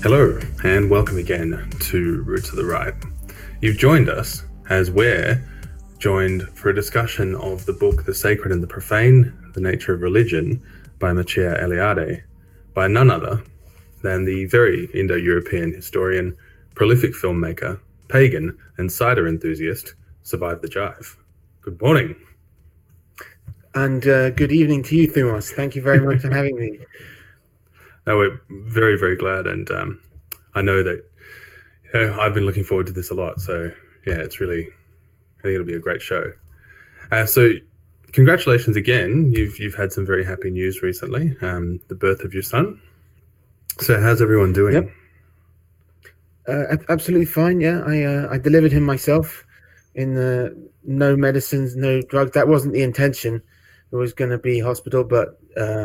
Hello, and welcome again to Roots of the Right. You've joined us as we're joined for a discussion of the book The Sacred and the Profane, The Nature of Religion by Mircea Eliade, by none other than the very Indo-European historian, prolific filmmaker, pagan, and cider enthusiast, Survive the Jive. Good morning. And good evening to you, Thumas. Thank you very much for having me. No, we're very, very glad, and I know that I've been looking forward to this a lot. So yeah, I think it'll be a great show. So congratulations again. You've had some very happy news recently. The birth of your son. So how's everyone doing? Yep. Absolutely fine. Yeah, I delivered him myself in no medicines, no drugs. That wasn't the intention. It was going to be hospital, but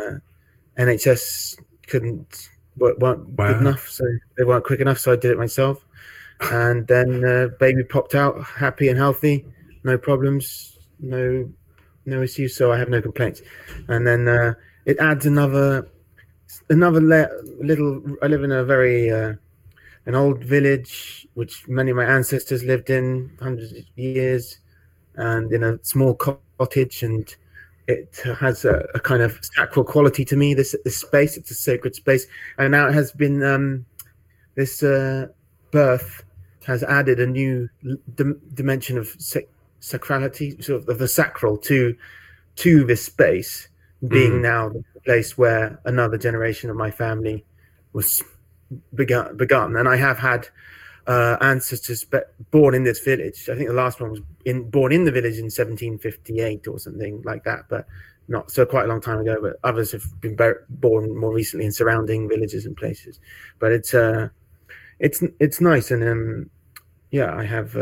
NHS weren't good enough, so they weren't quick enough, so I did it myself. And then baby popped out happy and healthy, no problems, no issues, so I have no complaints. And then it adds another little. I live in a very an old village which many of my ancestors lived in hundreds of years, and in a small cottage, and it has a kind of sacral quality to me. This space, it's a sacred space, and now it has been this birth has added a new dimension of sacrality, sort of the sacral to this space, being now the place where another generation of my family was begun. And I have had ancestors born in this village. I think the last one was born in the village in 1758 or something like that, but not so quite a long time ago. But others have been born more recently in surrounding villages and places. But it's nice, and I have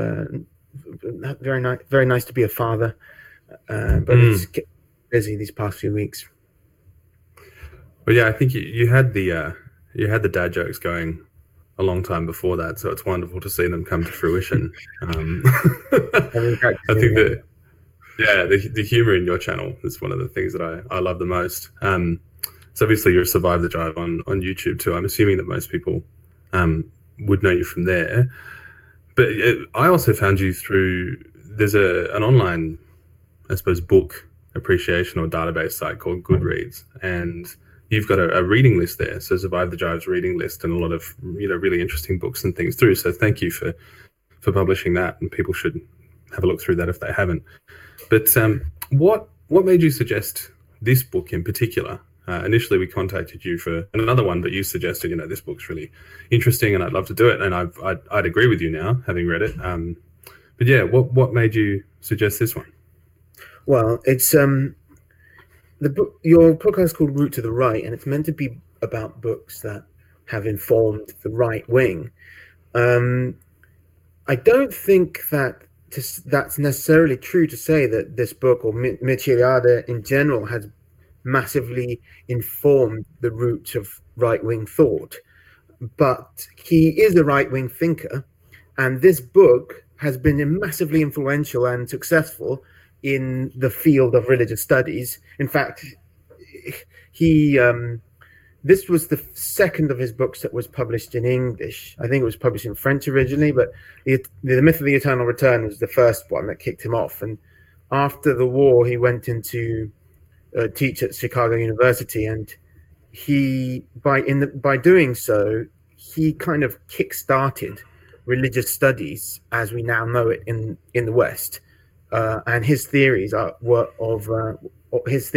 very nice to be a father, but it's busy these past few weeks. Well, yeah, I think you had the dad jokes going a long time before that, so it's wonderful to see them come to fruition. I think that the humor in your channel is one of the things that I love the most. So obviously you're Survive the Jive on YouTube too. I'm assuming that most people would know you from there, but I also found you through there's an online, I suppose, book appreciation or database site called Goodreads, and you've got a reading list there. So Survive the Jive's reading list, and a lot of really interesting books and things through. So thank you for publishing that, and people should have a look through that if they haven't. But what made you suggest this book in particular? Initially, we contacted you for another one, but you suggested, this book's really interesting, and I'd love to do it. And I'd agree with you now, having read it. But yeah, what made you suggest this one? Well, it's the book. Your podcast is called Root to the Right, and it's meant to be about books that have informed the right wing. I don't think that's necessarily true to say that this book, or Mircea Eliade in general, has massively informed the roots of right-wing thought. But he is a right-wing thinker, and this book has been massively influential and successful in the field of religious studies. In fact, this was the second of his books that was published in English. I think it was published in French originally, but the Myth of the Eternal Return was the first one that kicked him off. And after the war, he went into teach at Chicago University, and he by doing so, he kind of kick-started religious studies as we now know it in the West. And his theories but his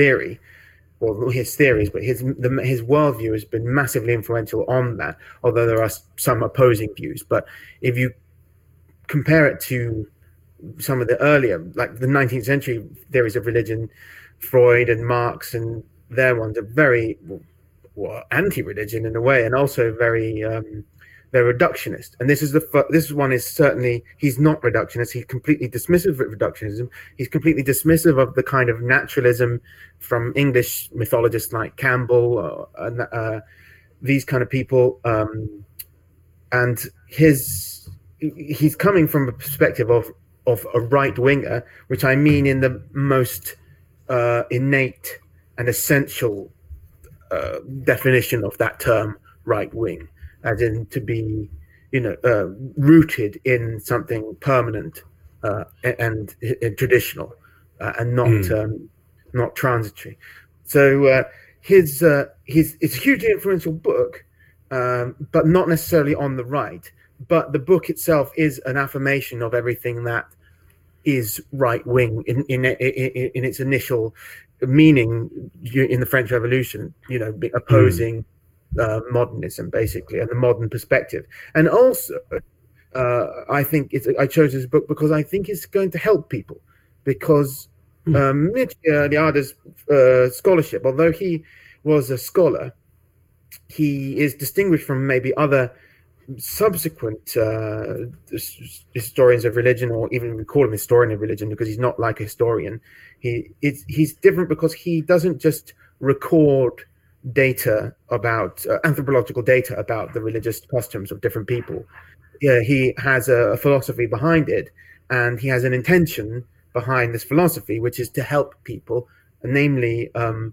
worldview has been massively influential on that, although there are some opposing views. But if you compare it to some of the earlier, like the 19th century theories of religion, Freud and Marx, and their ones are very anti-religion in a way, and also very they're reductionist. And this one is certainly, he's not reductionist. He's completely dismissive of reductionism. He's completely dismissive of the kind of naturalism from English mythologists like Campbell, these kind of people. And he's coming from a perspective of a right winger, which I mean in the most innate and essential definition of that term, right wing. as in to be, rooted in something permanent and traditional, and not transitory. So his it's a hugely influential book, but not necessarily on the right. But the book itself is an affirmation of everything that is right wing in its initial meaning in the French Revolution. Opposing modernism basically and the modern perspective. And also, I think I chose this book because I think it's going to help people, because Mircea Eliade's scholarship, although he was a scholar, he is distinguished from maybe other subsequent historians of religion, or even we call him historian of religion, because he's not like a historian. He's different because he doesn't just record data about anthropological data about the religious customs of different people. Yeah, he has a philosophy behind it, and he has an intention behind this philosophy, which is to help people, namely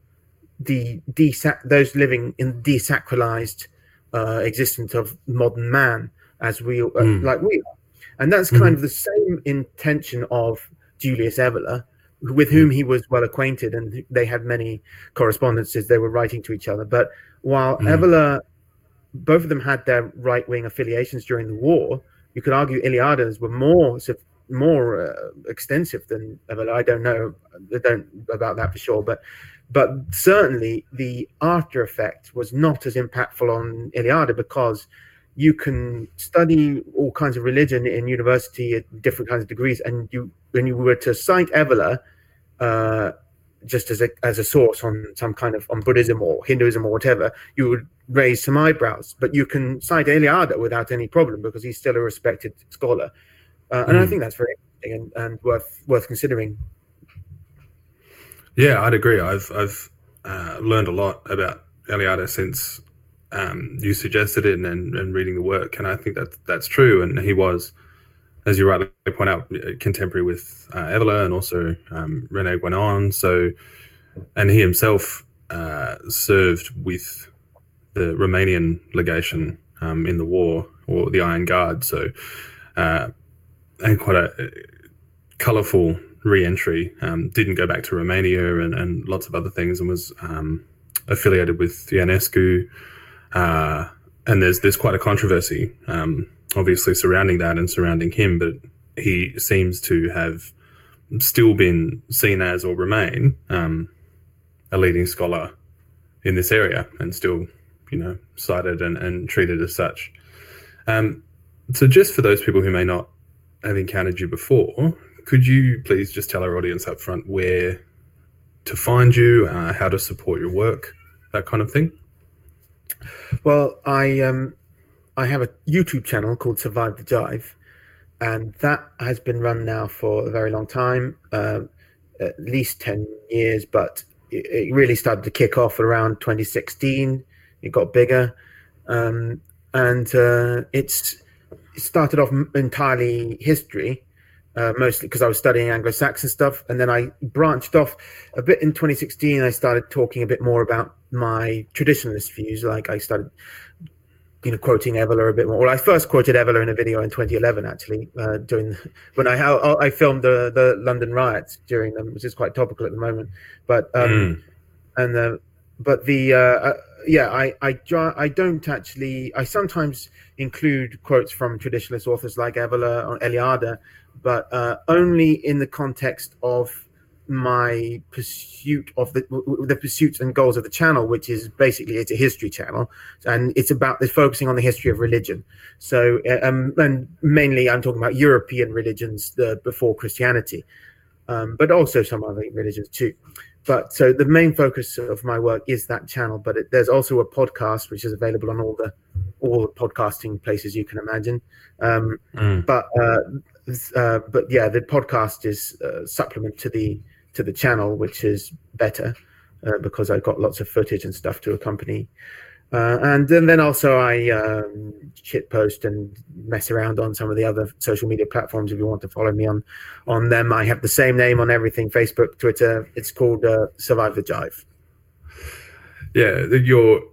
those living in desacralized existence of modern man, as we like we are. And that's kind of the same intention of Julius Evola, with whom he was well acquainted, and they had many correspondences. They were writing to each other. But while Evola, both of them had their right-wing affiliations during the war, you could argue Eliade's were more extensive than Evola. I don't know about that for sure, but certainly the after effect was not as impactful on Eliade, because you can study all kinds of religion in university at different kinds of degrees, and when you were to cite Evola just as a source on some kind of on Buddhism or Hinduism or whatever, you would raise some eyebrows. But you can cite Eliade without any problem, because he's still a respected scholar, and I think that's very interesting and worth considering. Yeah, I'd agree. I've learned a lot about Eliade since you suggested it and reading the work, and I think that's true. And he was, as you rightly point out, contemporary with Evola and also René Guénon. So, and he himself served with the Romanian legation in the war, or the Iron Guard. So, and quite a colourful re-entry. Didn't go back to Romania and lots of other things, and was affiliated with Ionescu. And there's quite a controversy, obviously, surrounding that and surrounding him, but he seems to have still been seen as, or remain, a leading scholar in this area, and still, cited and treated as such. So just for those people who may not have encountered you before, could you please just tell our audience up front where to find you, how to support your work, that kind of thing? Well, I have a YouTube channel called Survive the Jive, and that has been run now for a very long time, at least 10 years, but it really started to kick off around 2016. It got bigger, and it started off entirely history, mostly because I was studying Anglo-Saxon stuff, and then I branched off a bit in 2016. I started talking a bit more about my traditionalist views. Like I started, quoting Evola a bit more. Well, I first quoted Evola in a video in 2011, actually, when I filmed the London riots during them, which is quite topical at the moment. But I don't actually. I sometimes include quotes from traditionalist authors like Evola or Eliade, but only in the context of my pursuit of the pursuits and goals of the channel, which is basically, it's a history channel, and it's focusing on the history of religion. So, and mainly I'm talking about European religions before Christianity, but also some other religions too. But so the main focus of my work is that channel, but there's also a podcast which is available on all the podcasting places you can imagine. But yeah, the podcast is a supplement to the channel, which is better because I got lots of footage and stuff to accompany. And then also I shit post and mess around on some of the other social media platforms. If you want to follow me on them, I have the same name on everything: Facebook, Twitter. It's called Survive the Jive. Yeah,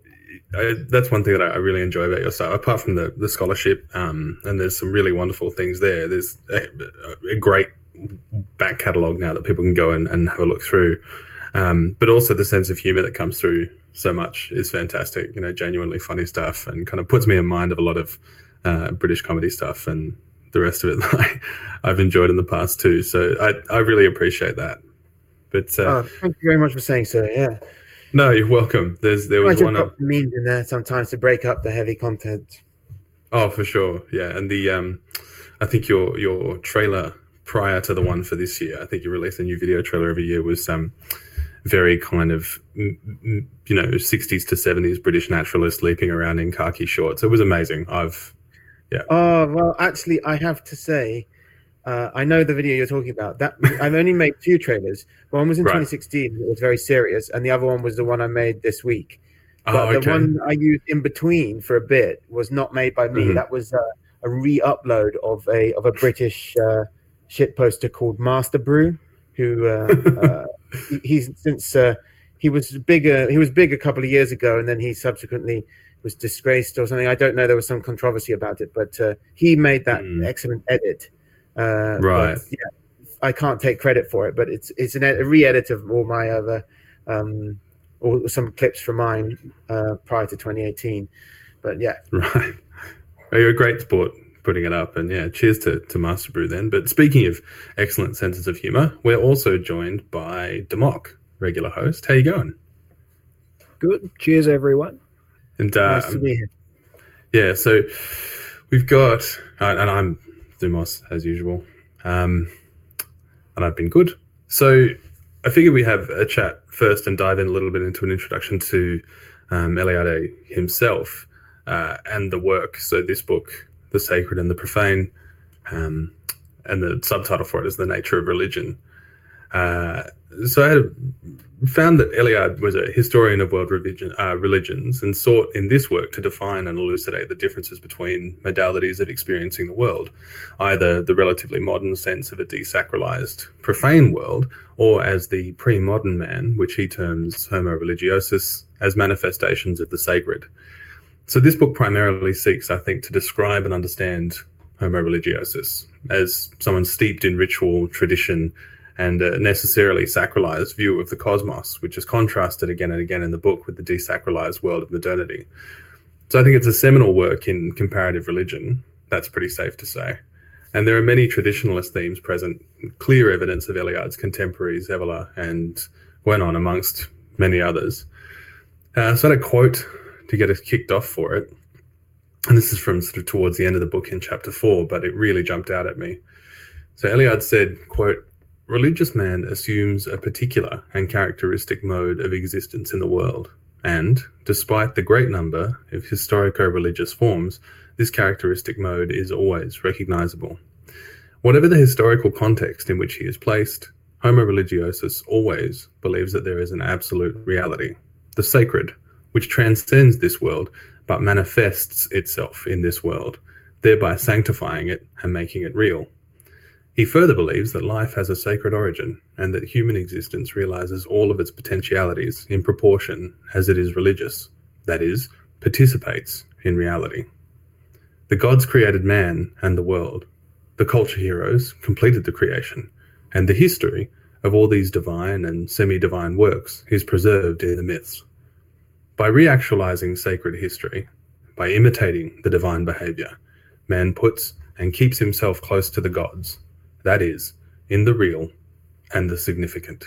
that's one thing that I really enjoy about your style. Apart from the scholarship, and there's some really wonderful things there. There's a great back catalogue now that people can go and have a look through. But also the sense of humor that comes through so much is fantastic. You know, genuinely funny stuff, and kind of puts me in mind of a lot of British comedy stuff and the rest of it that I've enjoyed in the past too. So I really appreciate that. But thank you very much for saying so. Yeah. No, you're welcome. There was one of memes in there sometimes to break up the heavy content. Oh, for sure, yeah. And the I think your trailer prior to the one for this year, I think you release a new video trailer every year, was very kind of 60s to 70s British naturalist leaping around in khaki shorts. It was amazing. Yeah. Oh well, actually, I have to say, I know the video you're talking about. That I've only made 2 trailers. One was in 2016. It was very serious, and the other one was the one I made this week. But the one I used in between for a bit was not made by me. That was a re-upload of a British shit poster called Master Brew, who he's since he was big a couple of years ago, and then he subsequently was disgraced or something. I don't know. There was some controversy about it, but he made that excellent edit. Right. Yeah, I can't take credit for it, but it's a re-edit of all my other or some clips from mine prior to 2018. But yeah. Right. Oh, you're a great sport putting it up, and yeah, cheers to Master Brew then. But speaking of excellent senses of humor, we're also joined by Demok, regular host. How you going? Good. Cheers, everyone. And nice to be here. Yeah, so we've got, and I'm Thumos as usual, and I've been good. So I figured we have a chat first and dive in a little bit into an introduction to Eliade himself and the work. So this book, The Sacred and the Profane, and the subtitle for it is The Nature of Religion. So I found that Eliade was a historian of world religions and sought in this work to define and elucidate the differences between modalities of experiencing the world, either the relatively modern sense of a desacralized, profane world, or as the pre-modern man, which he terms homo religiosus, as manifestations of the sacred. So this book primarily seeks, I think, to describe and understand homo religiosus as someone steeped in ritual, tradition, and a necessarily sacralized view of the cosmos, which is contrasted again and again in the book with the desacralized world of modernity. So I think it's a seminal work in comparative religion. That's pretty safe to say. And there are many traditionalist themes present, clear evidence of Eliade's contemporaries, Evola and Guénon, amongst many others. So I had a quote to get us kicked off for it. And this is from sort of towards the end of the book in chapter 4, but it really jumped out at me. So Eliade said, quote, "Religious man assumes a particular and characteristic mode of existence in the world, and, despite the great number of historico-religious forms, this characteristic mode is always recognizable. Whatever the historical context in which he is placed, homo religiosus always believes that there is an absolute reality, the sacred, which transcends this world but manifests itself in this world, thereby sanctifying it and making it real. He further believes that life has a sacred origin and that human existence realizes all of its potentialities in proportion as it is religious, that is, participates in reality. The gods created man and the world. The culture heroes completed the creation, and the history of all these divine and semi-divine works is preserved in the myths. By reactualizing sacred history, by imitating the divine behavior, man puts and keeps himself close to the gods, that is, in the real and the significant."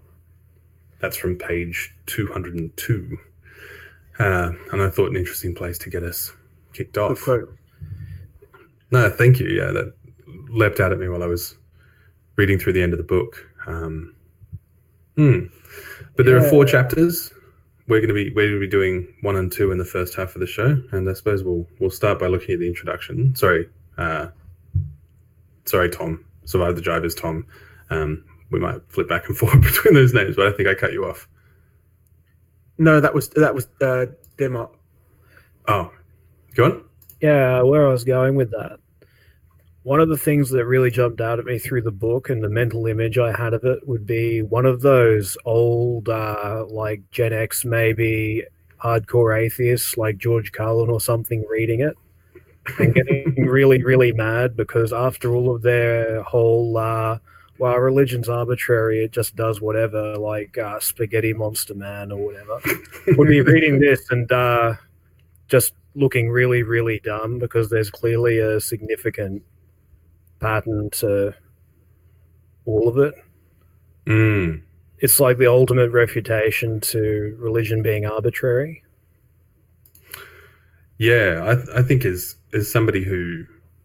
That's from page 202. And I thought an interesting place to get us kicked off. Good quote. No, thank you. Yeah, that leapt out at me while I was reading through the end of the book. But there are 4 chapters. We're going to be doing 1 and 2 in the first half of the show, and I suppose we'll start by looking at the introduction. Sorry, Tom. Survive the Drive is Tom. We might flip back and forth between those names, but I think I cut you off. No, that was Demok. Oh, go on. Yeah, where I was going with that. One of the things that really jumped out at me through the book and the mental image I had of it would be one of those old, like Gen X maybe, hardcore atheists like George Carlin or something reading it and getting really, really mad because after all of their whole, well, religion's arbitrary, it just does whatever, like Spaghetti Monster Man or whatever, would be reading this and just looking really, really dumb because there's clearly a significant pattern to all of it. Mm. It's like the ultimate refutation to religion being arbitrary. Yeah, I think as somebody who,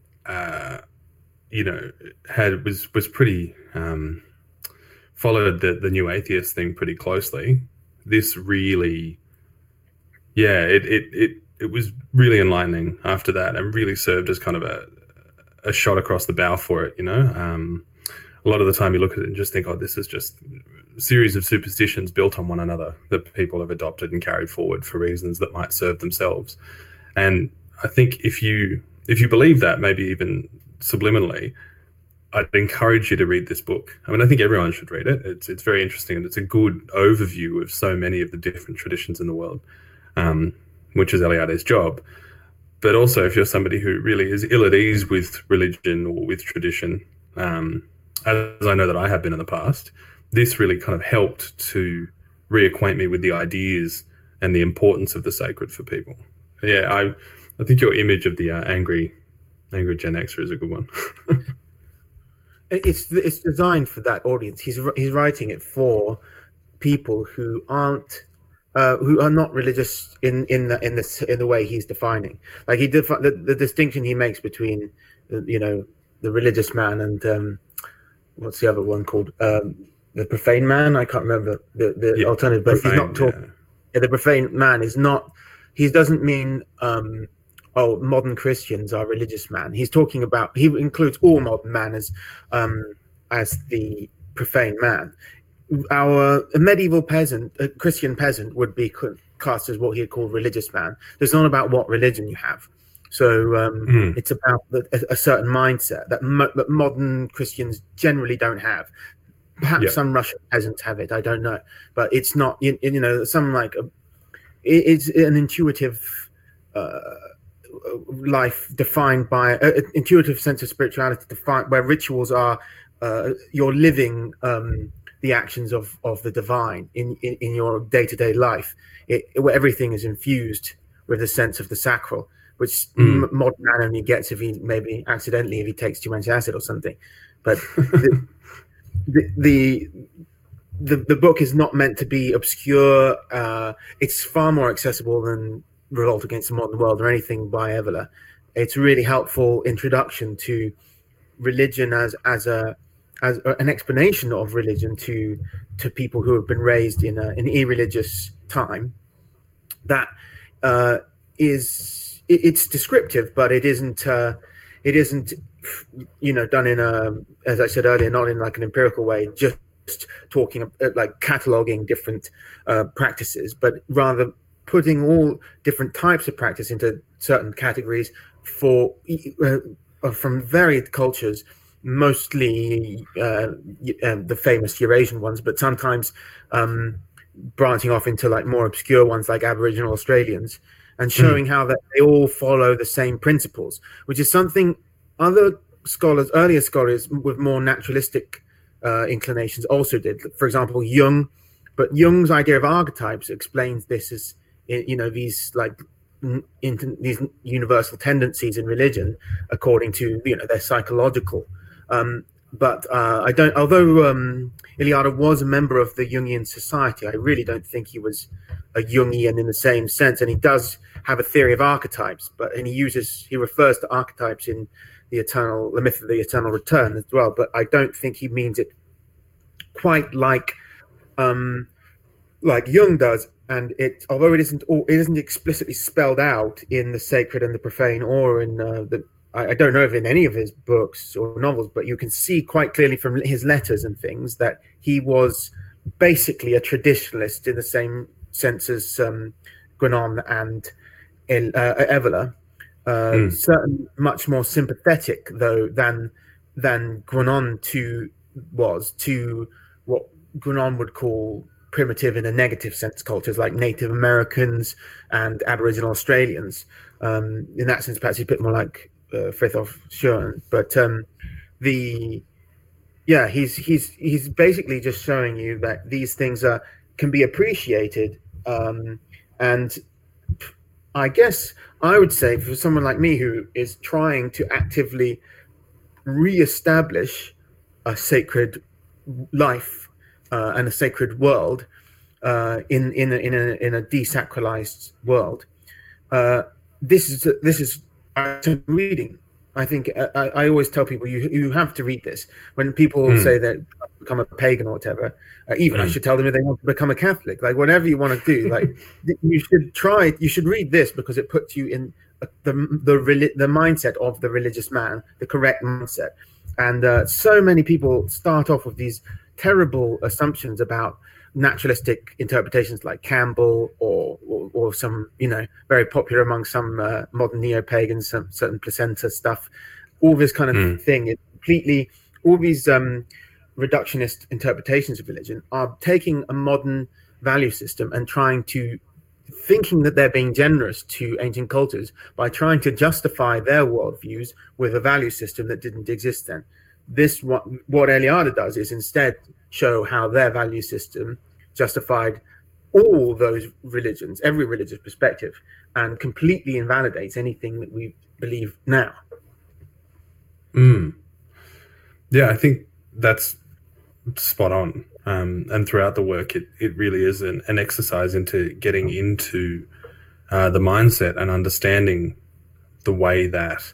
was pretty followed the new atheist thing pretty closely. This really, it was really enlightening after that, and really served as kind of a shot across the bow for it. A lot of the time you look at it and just think, oh, this is just a series of superstitions built on one another that people have adopted and carried forward for reasons that might serve themselves. And I think if you believe that, maybe even subliminally, I'd encourage you to read this book. I mean, I think everyone should read it. It's very interesting, and it's a good overview of so many of the different traditions in the world, which is Eliade's job. But also, if you're somebody who really is ill at ease with religion or with tradition, as I know that I have been in the past, this really kind of helped to reacquaint me with the ideas and the importance of the sacred for people. Yeah, I think your image of the angry Gen Xer is a good one. It's designed for that audience. He's writing it for people who are not religious in the way he's defining. Like the distinction he makes between the religious man and what's the other one called, the profane man. I can't remember the alternative, but he's not talking. Yeah, the profane man is not. He doesn't mean modern Christians are religious man. He's talking about, he includes all modern man as the profane man. Our medieval peasant, Christian peasant, would be classed as what he'd call religious man. It's not about what religion you have. So it's about a certain mindset that modern Christians generally don't have. Perhaps some Russian peasants have it. I don't know, but it's not. Some like it's an intuitive life defined by an intuitive sense of spirituality, defined where rituals are you're living the actions of the divine in your day-to-day life, where everything is infused with a sense of the sacral, which modern man only gets if he maybe accidentally, if he takes too much acid or something. But the book is not meant to be obscure. It's far more accessible than Revolt Against the Modern World or anything by Evola. It's a really helpful introduction to religion as an explanation of religion to people who have been raised in an irreligious time. That it's descriptive, but it isn't done in a, as I said earlier, not in like an empirical way, just talking like cataloging different practices, but rather putting all different types of practice into certain categories from varied cultures, mostly the famous Eurasian ones, but sometimes branching off into like more obscure ones like Aboriginal Australians, and showing how that they all follow the same principles, which is something other scholars, earlier scholars with more naturalistic inclinations also did. For example, Jung, but Jung's idea of archetypes explains this as these like these universal tendencies in religion according to their psychological. But I don't. Although Eliade was a member of the Jungian Society, I really don't think he was a Jungian in the same sense. And he does have a theory of archetypes, he refers to archetypes in the myth of the eternal return as well. But I don't think he means it quite like Jung does. And although it isn't explicitly spelled out in The Sacred and the Profane, or in I don't know if in any of his books or novels, but you can see quite clearly from his letters and things that he was basically a traditionalist in the same sense as Guénon and Evola. Certainly much more sympathetic, though, than Guénon to what Guénon would call primitive in a negative sense cultures like Native Americans and Aboriginal Australians. In that sense, perhaps he's a bit more like Frithjof Schuon. But he's basically just showing you that these things can be appreciated, and I guess I would say for someone like me who is trying to actively re-establish a sacred life and a sacred world in a desacralized world, this is reading. I think I always tell people you have to read this. When people say that become a pagan or whatever, I should tell them if they want to become a Catholic, like whatever you want to do, like you should read this because it puts you in the mindset of the religious man, the correct mindset. And so many people start off with these terrible assumptions about naturalistic interpretations like Campbell or some, very popular among some modern neo-pagans, some certain placenta stuff, all this kind of thing. It completely, all these reductionist interpretations of religion are taking a modern value system and thinking that they're being generous to ancient cultures by trying to justify their worldviews with a value system that didn't exist then. What Eliade does is instead show how their value system justified all those religions, every religious perspective, and completely invalidates anything that we believe now. Yeah, I think that's spot on. And throughout the work, it really is an exercise into getting into the mindset and understanding the way that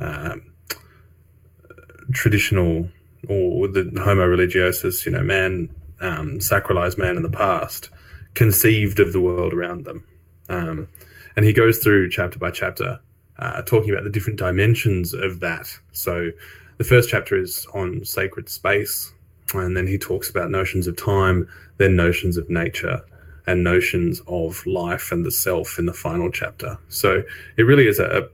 traditional or the Homo religiosus, man, sacralized man in the past, conceived of the world around them. And he goes through chapter by chapter, talking about the different dimensions of that. So the first chapter is on sacred space, and then he talks about notions of time, then notions of nature, and notions of life and the self in the final chapter. So it really is a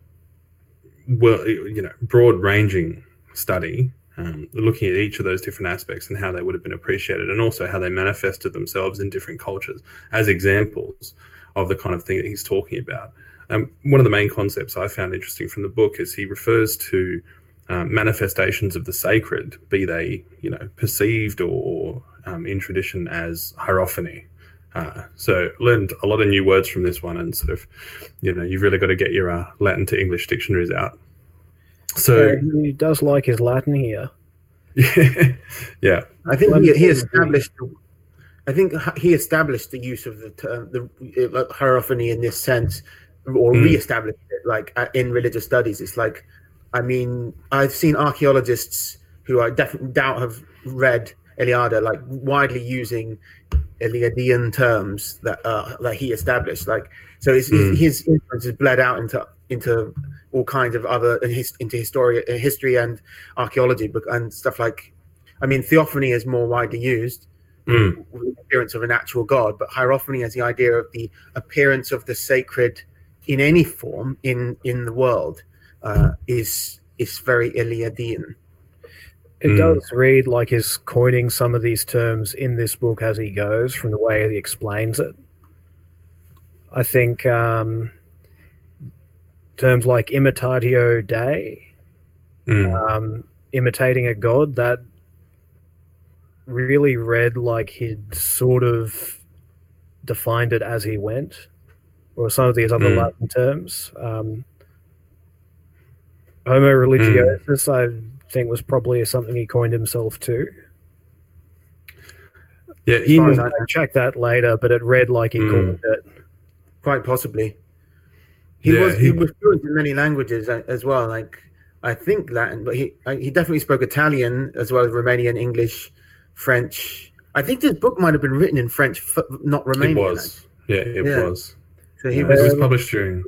broad-ranging study, looking at each of those different aspects and how they would have been appreciated, and also how they manifested themselves in different cultures as examples of the kind of thing that he's talking about. One of the main concepts I found interesting from the book is he refers to manifestations of the sacred, be they perceived or in tradition as hierophany. So learned a lot of new words from this one, and sort of you've really got to get your Latin to English dictionaries out. So he does like his Latin here. Yeah. I think he established. I think he established the use of the term the hierophany in this sense, or re-established it. Like in religious studies, it's like, I've seen archaeologists who I definitely doubt have read Eliade, like widely using Eliadean terms that he established. Like, so his influence is bled out into all kinds of other into history and archaeology and stuff like. Theophany is more widely used, with the appearance of an actual god, but hierophany has the idea of the appearance of the sacred in any form in the world. Is very Eliadean. It does read like he's coining some of these terms in this book as he goes, from the way he explains it. I think terms like imitatio Dei, imitating a god, that really read like he'd sort of defined it as he went, or some of these other Latin terms. Homo religiosus, I think, was probably something he coined himself too. Yeah, I checked that later, but it read like he coined it. Quite possibly. He was fluent in many languages as well. Like, I think Latin, but he definitely spoke Italian as well as Romanian, English, French. I think this book might have been written in French, not Romanian. It was. It was. So it was published during.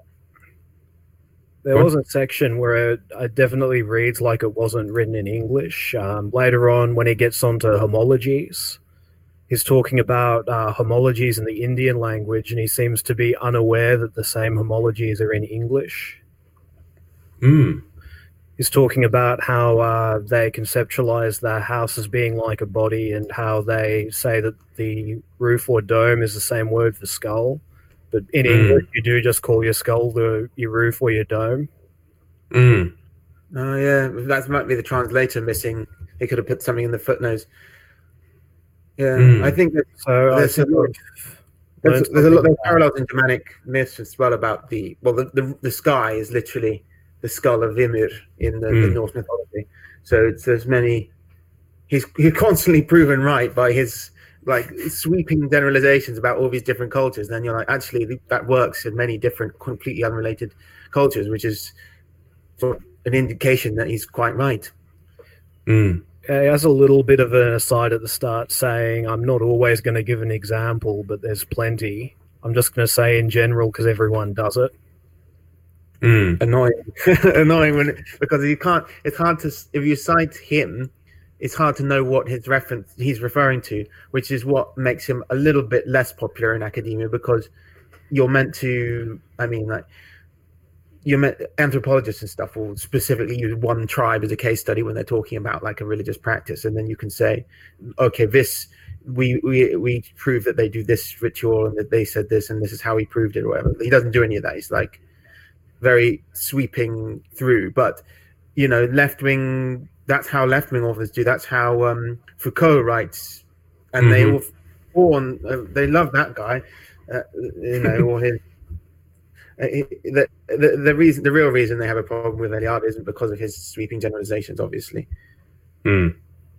There was a section where it definitely reads like it wasn't written in English. Later on, when he gets onto homologies, he's talking about homologies in the Indian language, and he seems to be unaware that the same homologies are in English. He's talking about how they conceptualize their house as being like a body, and how they say that the roof or dome is the same word for skull. But in English, you do just call your skull your roof or your dome. Mm. Oh, yeah. That might be the translator missing. He could have put something in the footnotes. Yeah, I think that there's a lot of parallels in Germanic myths as well about the sky is literally the skull of Ymir in the Norse mythology. So there's many. He's constantly proven right by his like sweeping generalizations about all these different cultures. And then you're like, actually, that works in many different, completely unrelated cultures, which is sort of an indication that he's quite right. Mm. He has a little bit of an aside at the start saying, I'm not always going to give an example, but there's plenty. I'm just going to say in general because everyone does it. Annoying. Annoying because you can't, it's hard to, if you cite him, it's hard to know what he's referring to, which is what makes him a little bit less popular in academia, because you're meant to, anthropologists and stuff will specifically use one tribe as a case study when they're talking about like a religious practice, and then you can say, okay, this we prove that they do this ritual and that they said this and this is how he proved it or whatever. He doesn't do any of that. He's like very sweeping through. But left wing, that's how left wing authors do. That's how Foucault writes, and they they love that guy, or his. The real reason they have a problem with Eliade isn't because of his sweeping generalizations, obviously. Yeah,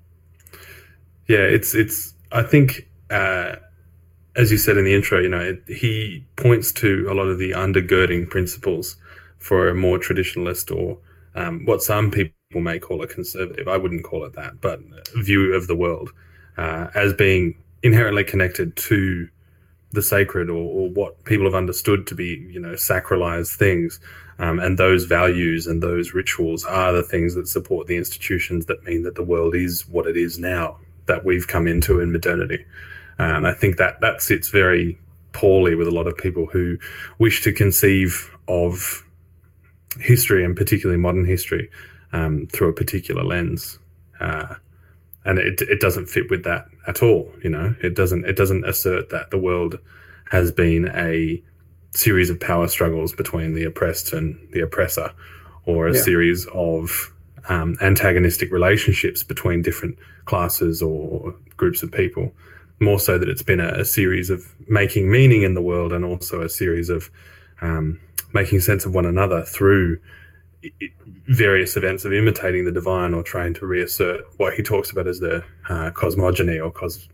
it's. I think, as you said in the intro, he points to a lot of the undergirding principles for a more traditionalist, or what some people may call a conservative. I wouldn't call it that, but view of the world as being inherently connected to the sacred, or what people have understood to be, sacralized things. And those values and those rituals are the things that support the institutions that mean that the world is what it is now, that we've come into in modernity. And I think that sits very poorly with a lot of people who wish to conceive of history, and particularly modern history, through a particular lens. And it doesn't fit with that at all. It doesn't assert that the world has been a series of power struggles between the oppressed and the oppressor, or a series of antagonistic relationships between different classes or groups of people. More so that it's been a series of making meaning in the world, and also a series of making sense of one another through various events of imitating the divine, or trying to reassert what he talks about as the cosmogony, or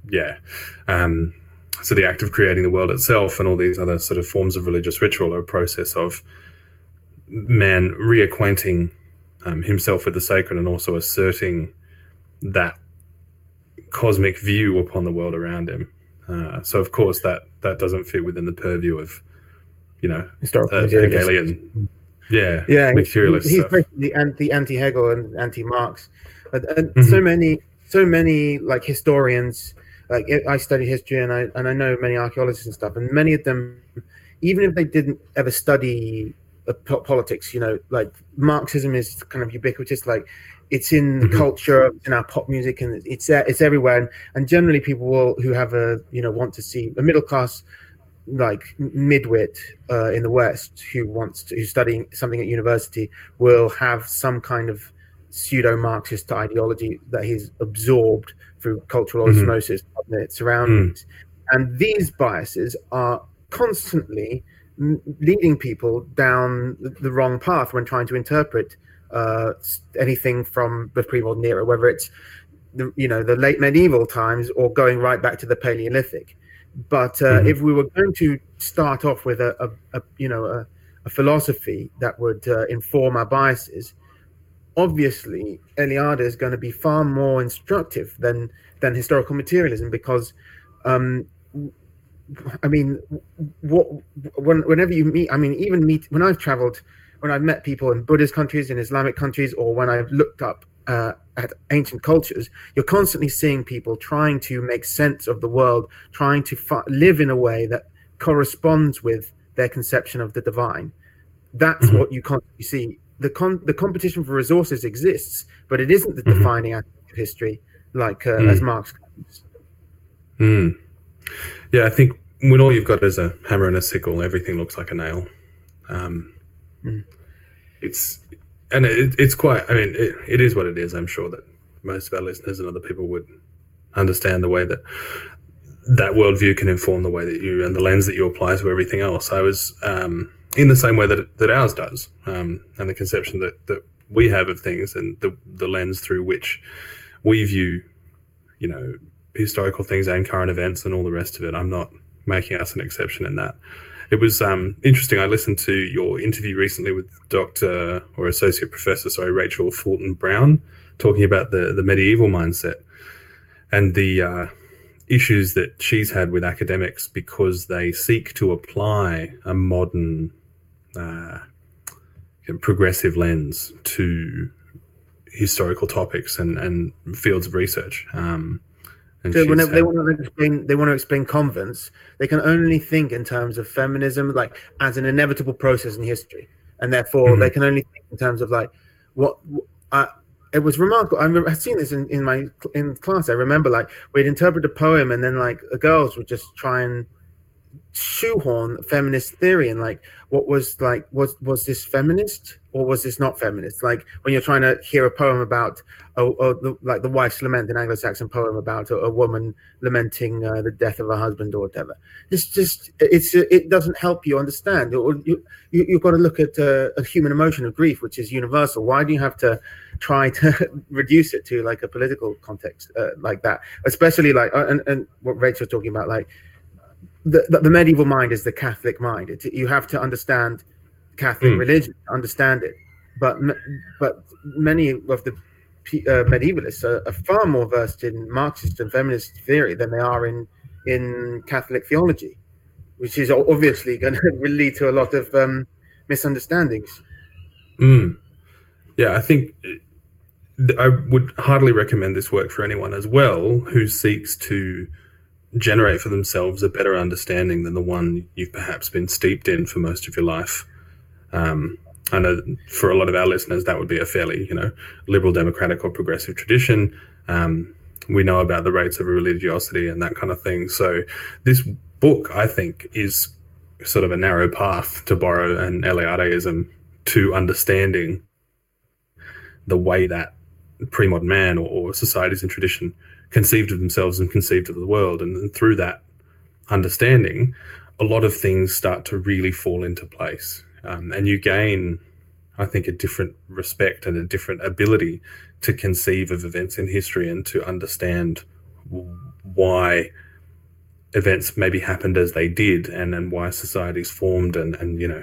so the act of creating the world itself, and all these other sort of forms of religious ritual are a process of man reacquainting himself with the sacred, and also asserting that cosmic view upon the world around him. So of course that doesn't fit within the purview of Hegelian. Yeah, materialist. He's stuff. basically anti-Hegel and anti-Marx. And so many like historians. Like I study history, and I know many archaeologists and stuff, and many of them, even if they didn't ever study politics, like Marxism is kind of ubiquitous. Like it's in the culture, in our pop music, and it's everywhere. And generally, people who have want to see a middle class, like midwit in the West, who's studying something at university, will have some kind of pseudo-Marxist ideology that he's absorbed through cultural osmosis of its surroundings. And these biases are constantly leading people down the wrong path when trying to interpret anything from the pre-modern era, whether it's the late medieval times or going right back to the Paleolithic. But if we were going to start off with a philosophy that would inform our biases, obviously Eliade is going to be far more instructive than historical materialism, because whenever you meet, when I've traveled, when I've met people in Buddhist countries, in Islamic countries, or when I've looked up at ancient cultures, you're constantly seeing people trying to make sense of the world, trying to live in a way that corresponds with their conception of the divine. That's what you constantly see the competition for resources exists, but it isn't the defining aspect of history, like as Marx claims. Yeah, I think when all you've got is a hammer and a sickle, everything looks like a nail. It's quite. I mean, it is what it is. I'm sure that most of our listeners and other people would understand the way that worldview can inform the way that you and the lens that you apply to everything else. I was in the same way that ours does, and the conception that we have of things and the lens through which we view, historical things and current events and all the rest of it. I'm not making us an exception in that. It was interesting. I listened to your interview recently with Associate Professor, Rachel Fulton Brown, talking about the medieval mindset and the issues that she's had with academics because they seek to apply a modern progressive lens to historical topics and fields of research. So whenever they want to explain convents, they can only think in terms of feminism, like as an inevitable process in history, and therefore they can only think in terms of like what. It was remarkable. I've seen this in class. I remember like we'd interpret a poem, and then like the girls would just try and shoehorn feminist theory and like what was like was this feminist or was this not feminist? Like when you're trying to hear a poem about like the wife's lament, an Anglo-Saxon poem about a woman lamenting the death of her husband or whatever. It doesn't help you understand. You've got to look at a human emotion of grief, which is universal. Why do you have to try to reduce it to like a political context like that? Especially like and what Rachel's talking about, like the medieval mind is the Catholic mind. You have to understand Catholic religion, understand it. But many of the medievalists are far more versed in Marxist and feminist theory than they are in Catholic theology, which is obviously going to lead to a lot of misunderstandings. Yeah, I think I would heartily recommend this work for anyone as well who seeks to generate for themselves a better understanding than the one you've perhaps been steeped in for most of your life. I know for a lot of our listeners that would be a fairly, liberal democratic or progressive tradition. We know about the rates of religiosity and that kind of thing. So this book, I think, is sort of a narrow path, to borrow an Eliadeism, to understanding the way that pre-modern man or societies in tradition conceived of themselves and conceived of the world. And through that understanding, a lot of things start to really fall into place. And you gain, I think, a different respect and a different ability to conceive of events in history and to understand why events maybe happened as they did and why societies formed and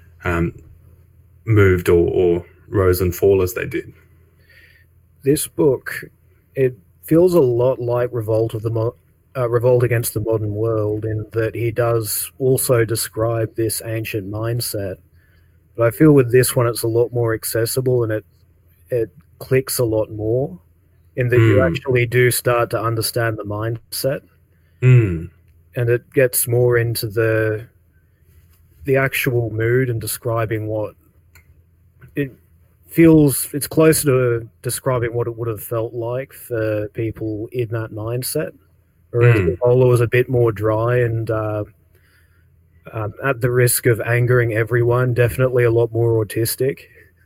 moved or rose and fall as they did. This book, it feels a lot like Revolt Against the Modern World, in that he does also describe this ancient mindset. But I feel with this one, it's a lot more accessible and it clicks a lot more in that you actually do start to understand the mindset. And it gets more into the actual mood and describing what it feels. It's closer to describing what it would have felt like for people in that mindset. Whereas Ola was a bit more dry and at the risk of angering everyone, definitely a lot more autistic.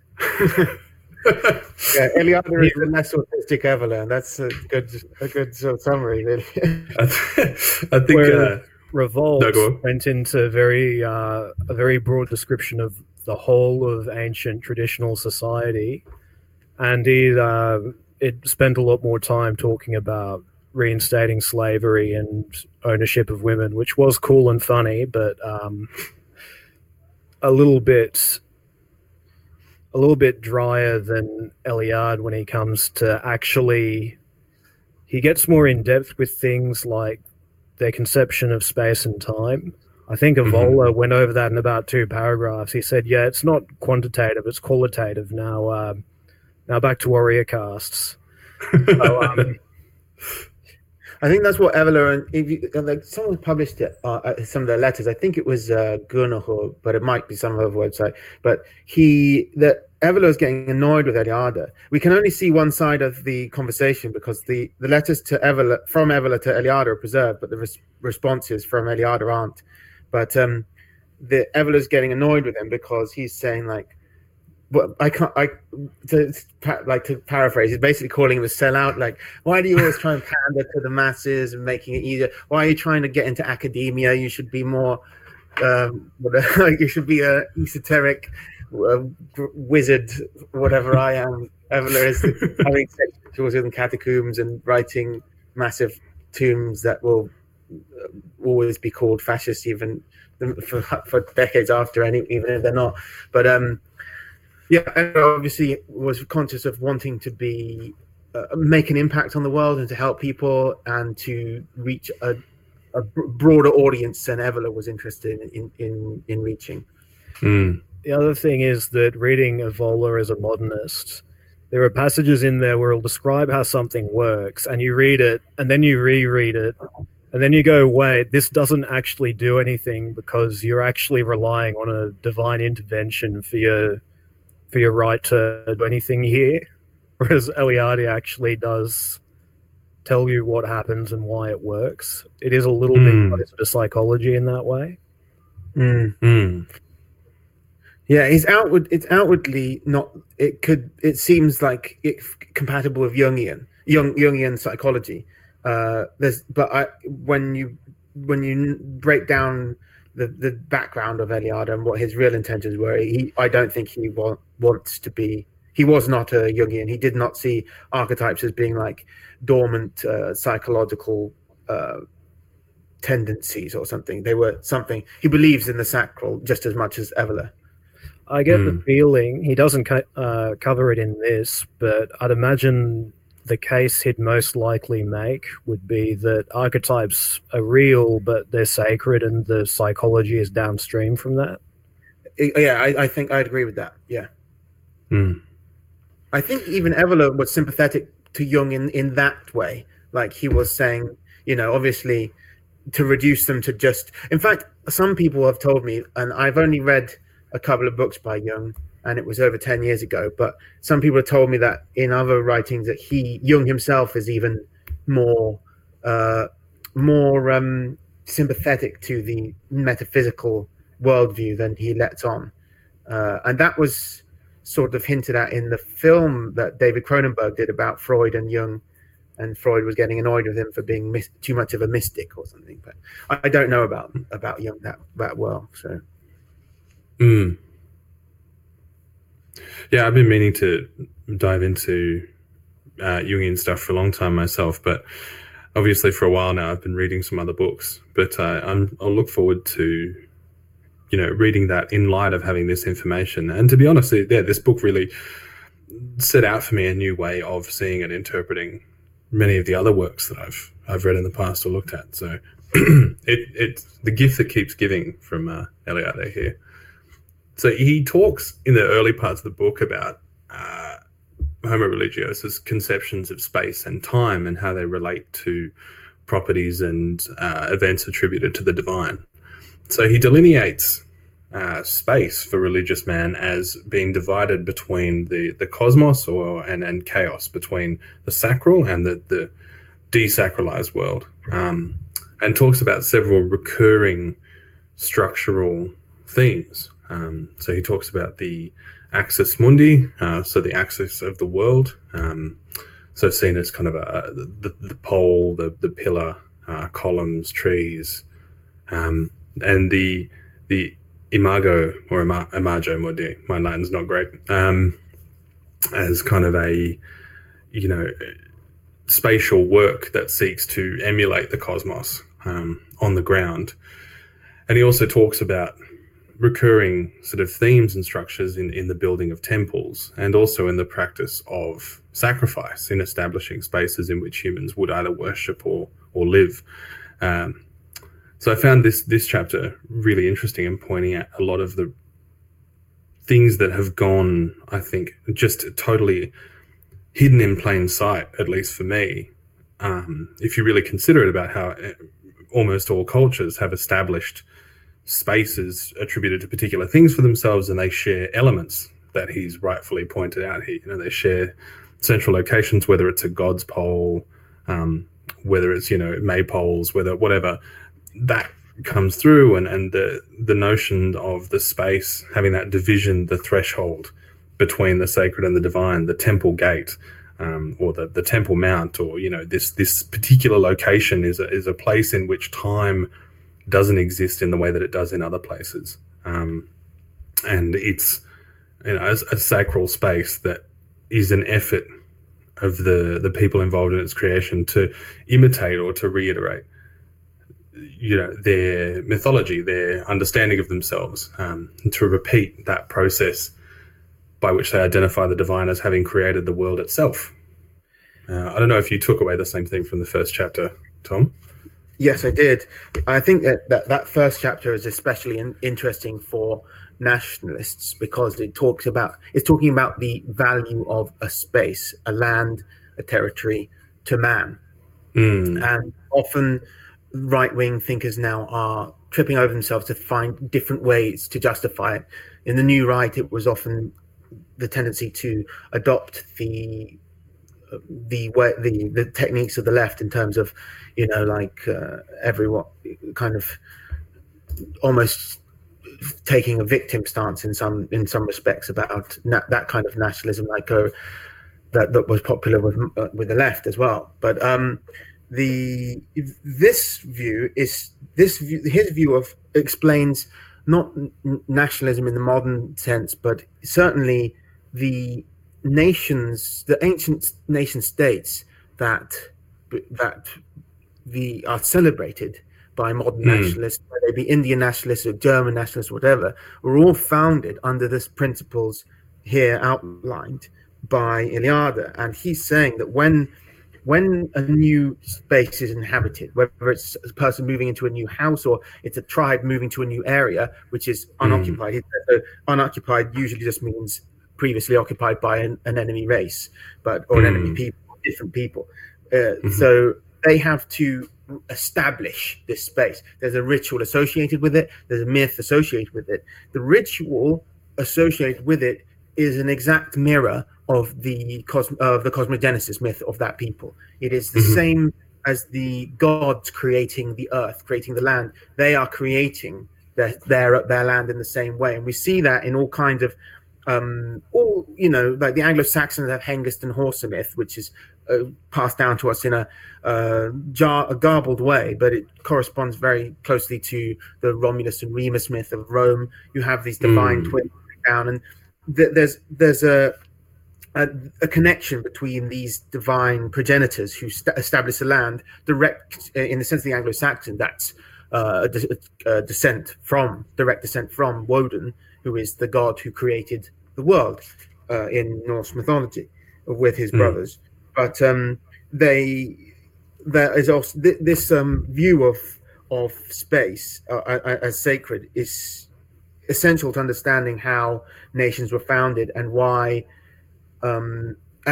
Yeah, Eliade is the less autistic Evelyn. That's a good sort of summary, really. I think Revolt went into a very broad description of the whole of ancient traditional society, and it spent a lot more time talking about reinstating slavery and ownership of women, which was cool and funny, but a little bit drier than Eliade when he comes to actually. He gets more in depth with things like their conception of space and time. I think Evola went over that in about 2 paragraphs. He said, "Yeah, it's not quantitative; it's qualitative." Now back to warrior castes. So, I think that's what Evola and someone published it, some of their letters. I think it was Gunnar, but it might be some other website. But Evola is getting annoyed with Eliada. We can only see one side of the conversation because the letters to Evola, from Evola to Eliada, are preserved, but the responses from Eliada aren't. But the Evola's getting annoyed with him because he's saying like, "Well, to paraphrase, he's basically calling him a sellout. Like, why do you always try and pander to the masses and making it easier? Why are you trying to get into academia? You should be more, you should be a esoteric." Wizard, whatever I am. Evola is having sexual in catacombs and writing massive tombs that will always be called fascist, even for decades after, even if they're not. But Evola obviously was conscious of wanting to be make an impact on the world and to help people and to reach a broader audience than Evola was interested in reaching. Mm. The other thing is that reading Evola as a modernist, there are passages in there where it'll describe how something works, and you read it, and then you reread it, and then you go, wait, this doesn't actually do anything because you're actually relying on a divine intervention for your right to do anything here. Whereas Eliade actually does tell you what happens and why it works. It is a little bit closer to psychology in that way. Yeah, it's outwardly not. It seems like it's compatible with Jungian psychology. When you break down the background of Eliade and what his real intentions were, I don't think he wants to be. He was not a Jungian. He did not see archetypes as being like dormant psychological tendencies or something. They were something. He believes in the sacral just as much as Evola. I get the feeling, he doesn't cover it in this, but I'd imagine the case he'd most likely make would be that archetypes are real, but they're sacred, and the psychology is downstream from that. Yeah, I think I'd agree with that. Yeah. I think even Evola was sympathetic to Jung in that way. Like he was saying, obviously to reduce them to just... In fact, some people have told me, and I've only read a couple of books by Jung, and it was over 10 years ago, but some people have told me that in other writings that Jung himself is even more sympathetic to the metaphysical worldview than he lets on. And that was sort of hinted at in the film that David Cronenberg did about Freud and Jung, and Freud was getting annoyed with him for being too much of a mystic or something. But I don't know about Jung that well, so... Yeah, I've been meaning to dive into Jungian stuff for a long time myself, but obviously for a while now I've been reading some other books. But I'll look forward to reading that in light of having this information. And to be honest, this book really set out for me a new way of seeing and interpreting many of the other works that I've read in the past or looked at. So it's the gift that keeps giving from Eliade here. So he talks in the early parts of the book about Homo Religiosus' conceptions of space and time and how they relate to properties and events attributed to the divine. So he delineates space for religious man as being divided between the cosmos and chaos, between the sacral and the desacralized world, and talks about several recurring structural themes. So he talks about the axis mundi, so the axis of the world, so seen as kind of the pole, the pillar, columns, trees, and the imago or imago mundi. My Latin's not great. As kind of a spatial work that seeks to emulate the cosmos on the ground, and he also talks about recurring sort of themes and structures in the building of temples and also in the practice of sacrifice in establishing spaces in which humans would either worship or live. So I found this chapter really interesting in pointing out a lot of the things that have gone, I think, just totally hidden in plain sight, at least for me, if you really consider it, about how almost all cultures have established spaces attributed to particular things for themselves, and they share elements that he's rightfully pointed out here. You know, they share central locations, whether it's a God's pole, whether it's, you know, maypoles, whatever that comes through, and the notion of the space having that division, the threshold between the sacred and the divine, the temple gate, or the temple mount, or, you know, this particular location is a place in which time doesn't exist in the way that it does in other places, and it's, you know, a sacral space that is an effort of the people involved in its creation to imitate or to reiterate, you know, their mythology, their understanding of themselves, and to repeat that process by which they identify the divine as having created the world itself. I don't know if you took away the same thing from the first chapter, Tom. Yes, I did. I think that first chapter is especially interesting for nationalists because it's talking about the value of a space, a land, a territory to man. And often right-wing thinkers now are tripping over themselves to find different ways to justify it. In the new right, it was often the tendency to adopt the techniques of the left in terms of, you know, like everyone kind of almost taking a victim stance in some respects about that kind of nationalism, like that was popular with the left as well. But his view explains not nationalism in the modern sense, but certainly the ancient nation states that are celebrated by modern nationalists, whether they be Indian nationalists or German nationalists, or whatever, were all founded under this principles here outlined by Eliade. And he's saying that when a new space is inhabited, whether it's a person moving into a new house or it's a tribe moving to a new area which is unoccupied, unoccupied usually just means previously occupied by an enemy race, or an enemy people, different people. So they have to establish this space. There's a ritual associated with it. There's a myth associated with it. The ritual associated with it is an exact mirror of the cosmogenesis myth of that people. It is the same as the gods creating the earth, creating the land. They are creating their land in the same way, and we see that in all kinds of like the Anglo-Saxons have Hengist and Horsa myth, which is passed down to us in a garbled way, but it corresponds very closely to the Romulus and Remus myth of Rome. You have these divine twins down, and there's a connection between these divine progenitors who establish the land direct in the sense of the Anglo-Saxon. That's direct descent from Woden, who is the god who created the world in Norse mythology with his brothers. But there is also this view of space as sacred is essential to understanding how nations were founded and why. And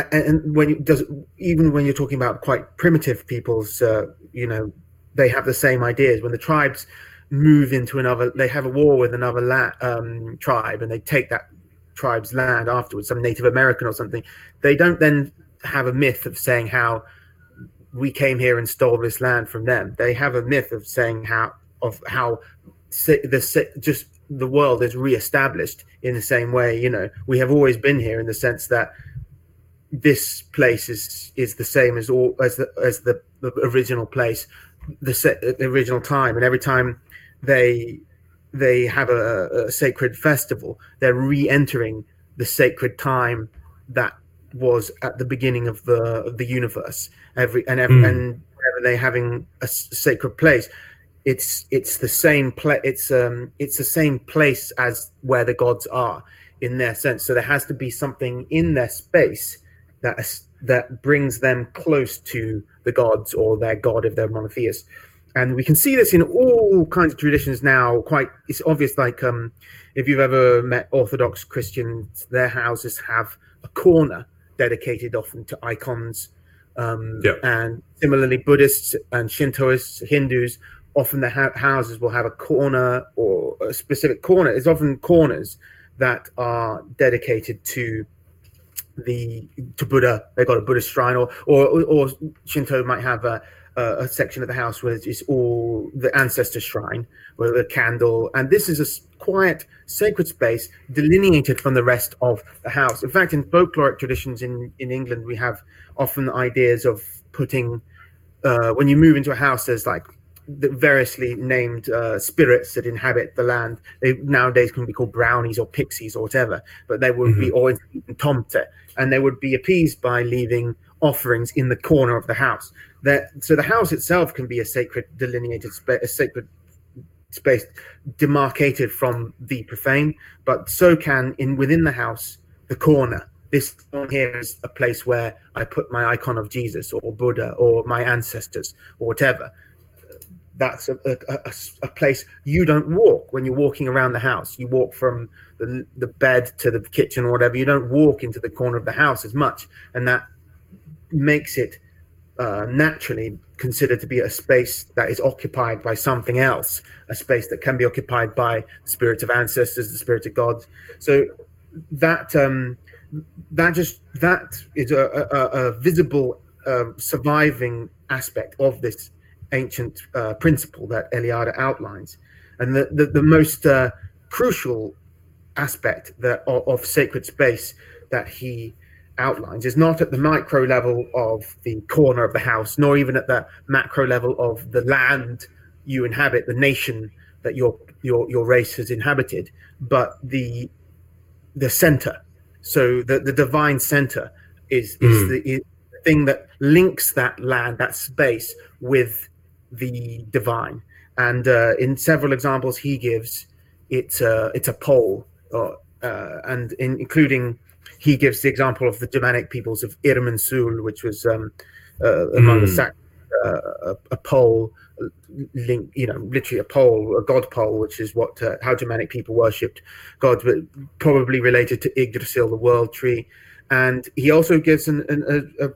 even when you're talking about quite primitive peoples, they have the same ideas. When the tribes move into another, they have a war with another tribe, and they take that tribe's land afterwards, some Native American or something. They don't then have a myth of saying how we came here and stole this land from them. They have a myth of saying how the world is reestablished in the same way. We have always been here in the sense that this place is the same as the original place, the original time, and every time they have a sacred festival, they're re-entering the sacred time that was at the beginning of the universe. And whenever they're having a sacred place, it's the same it's the same place as where the gods are in their sense. So there has to be something in their space that brings them close to the gods or their god if they're monotheists. And we can see this in all kinds of traditions now. It's obvious, like if you've ever met Orthodox Christians, their houses have a corner dedicated often to icons. And similarly, Buddhists and Shintoists, Hindus, often their houses will have a corner or a specific corner. It's often corners that are dedicated to Buddha. They've got a Buddhist shrine, or Shinto might have a section of the house where it's all the ancestor shrine with a candle, and this is a quiet, sacred space delineated from the rest of the house. In fact, in folkloric traditions in England, we have often ideas of putting when you move into a house, there's like the variously named spirits that inhabit the land. They nowadays can be called brownies or pixies or whatever, but they would be or tomte, and they would be appeased by leaving offerings in the corner of the house. So the house itself can be a sacred delineated space, a sacred space demarcated from the profane, but so can within the house the corner. This one here is a place where I put my icon of Jesus or Buddha or my ancestors or whatever. That's a place you don't walk when you're walking around the house. You walk from the bed to the kitchen or whatever. You don't walk into the corner of the house as much, and that makes it naturally considered to be a space that is occupied by something else, a space that can be occupied by the spirits of ancestors, the spirits of God. So that is a visible surviving aspect of this ancient principle that Eliade outlines. And the most crucial aspect of sacred space that he outlines is not at the micro level of the corner of the house, nor even at the macro level of the land you inhabit, the nation that your race has inhabited, but the center. So the divine center is the thing that links that land, that space, with the divine. And in several examples he gives, it's a pole, and including he gives the example of the Germanic peoples of Irminsul, which was among the a pole, literally a pole, a god pole, which is what how Germanic people worshipped God, but probably related to Yggdrasil, the world tree. And he also gives a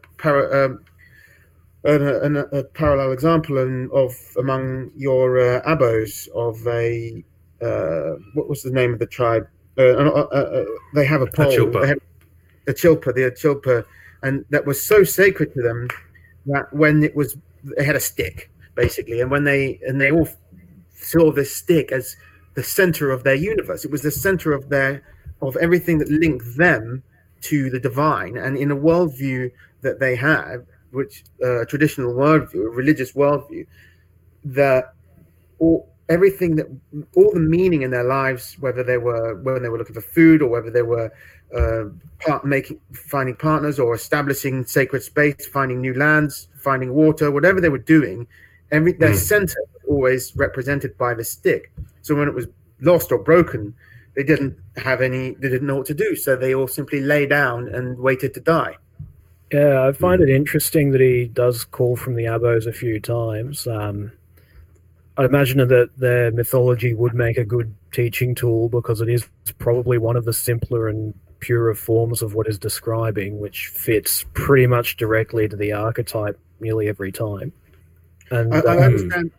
parallel example of among your Abos of a what was the name of the tribe? They have a pole. They have the Achilpa, and that was so sacred to them that when they had a stick basically, and when they all saw this stick as the center of their universe. It was the center of everything that linked them to the divine, and in a worldview that they had, which traditional worldview, a religious worldview, that all the meaning in their lives, whether they were when they were looking for food, or whether they were finding partners, or establishing sacred space, finding new lands, finding water, whatever they were doing, their center was always represented by the stick. So when it was lost or broken, they didn't know what to do. So they all simply lay down and waited to die. Yeah, I find it interesting that he does call from the Abos a few times. I imagine that their mythology would make a good teaching tool, because it is probably one of the simpler and purer forms of what is describing, which fits pretty much directly to the archetype nearly every time. And I understand.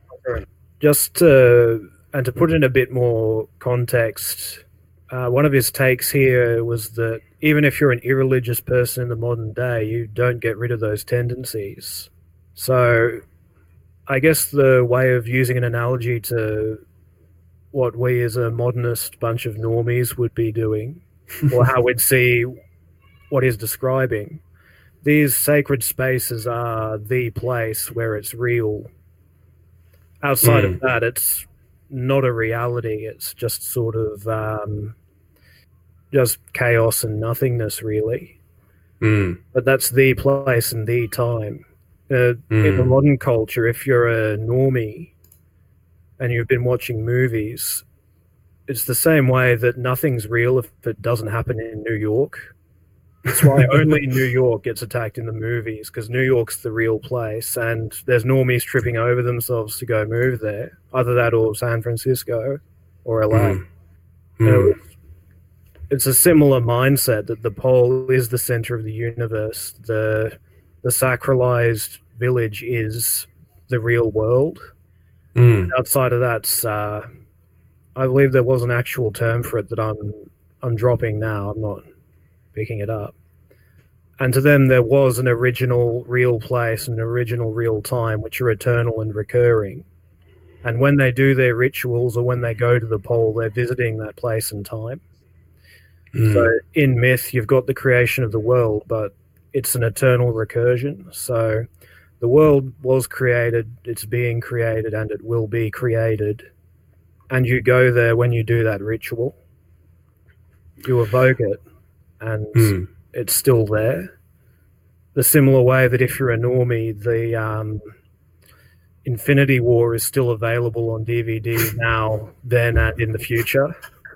To put in a bit more context, one of his takes here was that even if you're an irreligious person in the modern day, you don't get rid of those tendencies. So I guess the way of using an analogy to what we as a modernist bunch of normies would be doing, or how we'd see what he's describing, these sacred spaces are the place where it's real. Outside of that, it's not a reality. It's just sort of just chaos and nothingness, really. But that's the place and the time. In the modern culture, if you're a normie and you've been watching movies, it's the same way that nothing's real if it doesn't happen in New York. That's why only New York gets attacked in the movies, because New York's the real place, and there's normies tripping over themselves to go move there. Either that or San Francisco or LA. It's a similar mindset that the pole is the center of the universe. The sacralized village is the real world. Outside of that, I believe there was an actual term for it that I'm I'm dropping now. I'm not picking it up. And to them, there was an original real place and an original real time, which are eternal and recurring. And when they do their rituals or when they go to the pole, they're visiting that place and time. So in myth, you've got the creation of the world, but it's an eternal recursion. So the world was created, it's being created, and it will be created. And you go there when you do that ritual. You evoke it, and it's still there. The similar way that if you're a normie, the Infinity War is still available on DVD now, then, and in the future.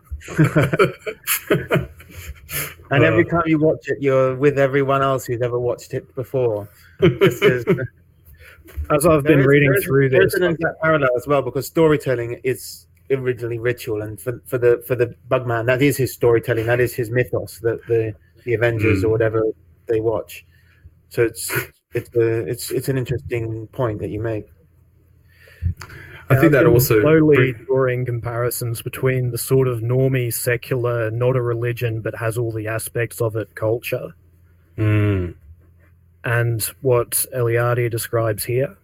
And every time you watch it, you're with everyone else who's ever watched it before. As I've been reading through this, there's an exact parallel as well, because storytelling is originally ritual, and for the Bugman, that is his storytelling, that is his mythos, the Avengers or whatever they watch. So it's an interesting point that you make. I think that also slowly drawing comparisons between the sort of normie, secular, not a religion, but has all the aspects of it, culture, and what Eliade describes here.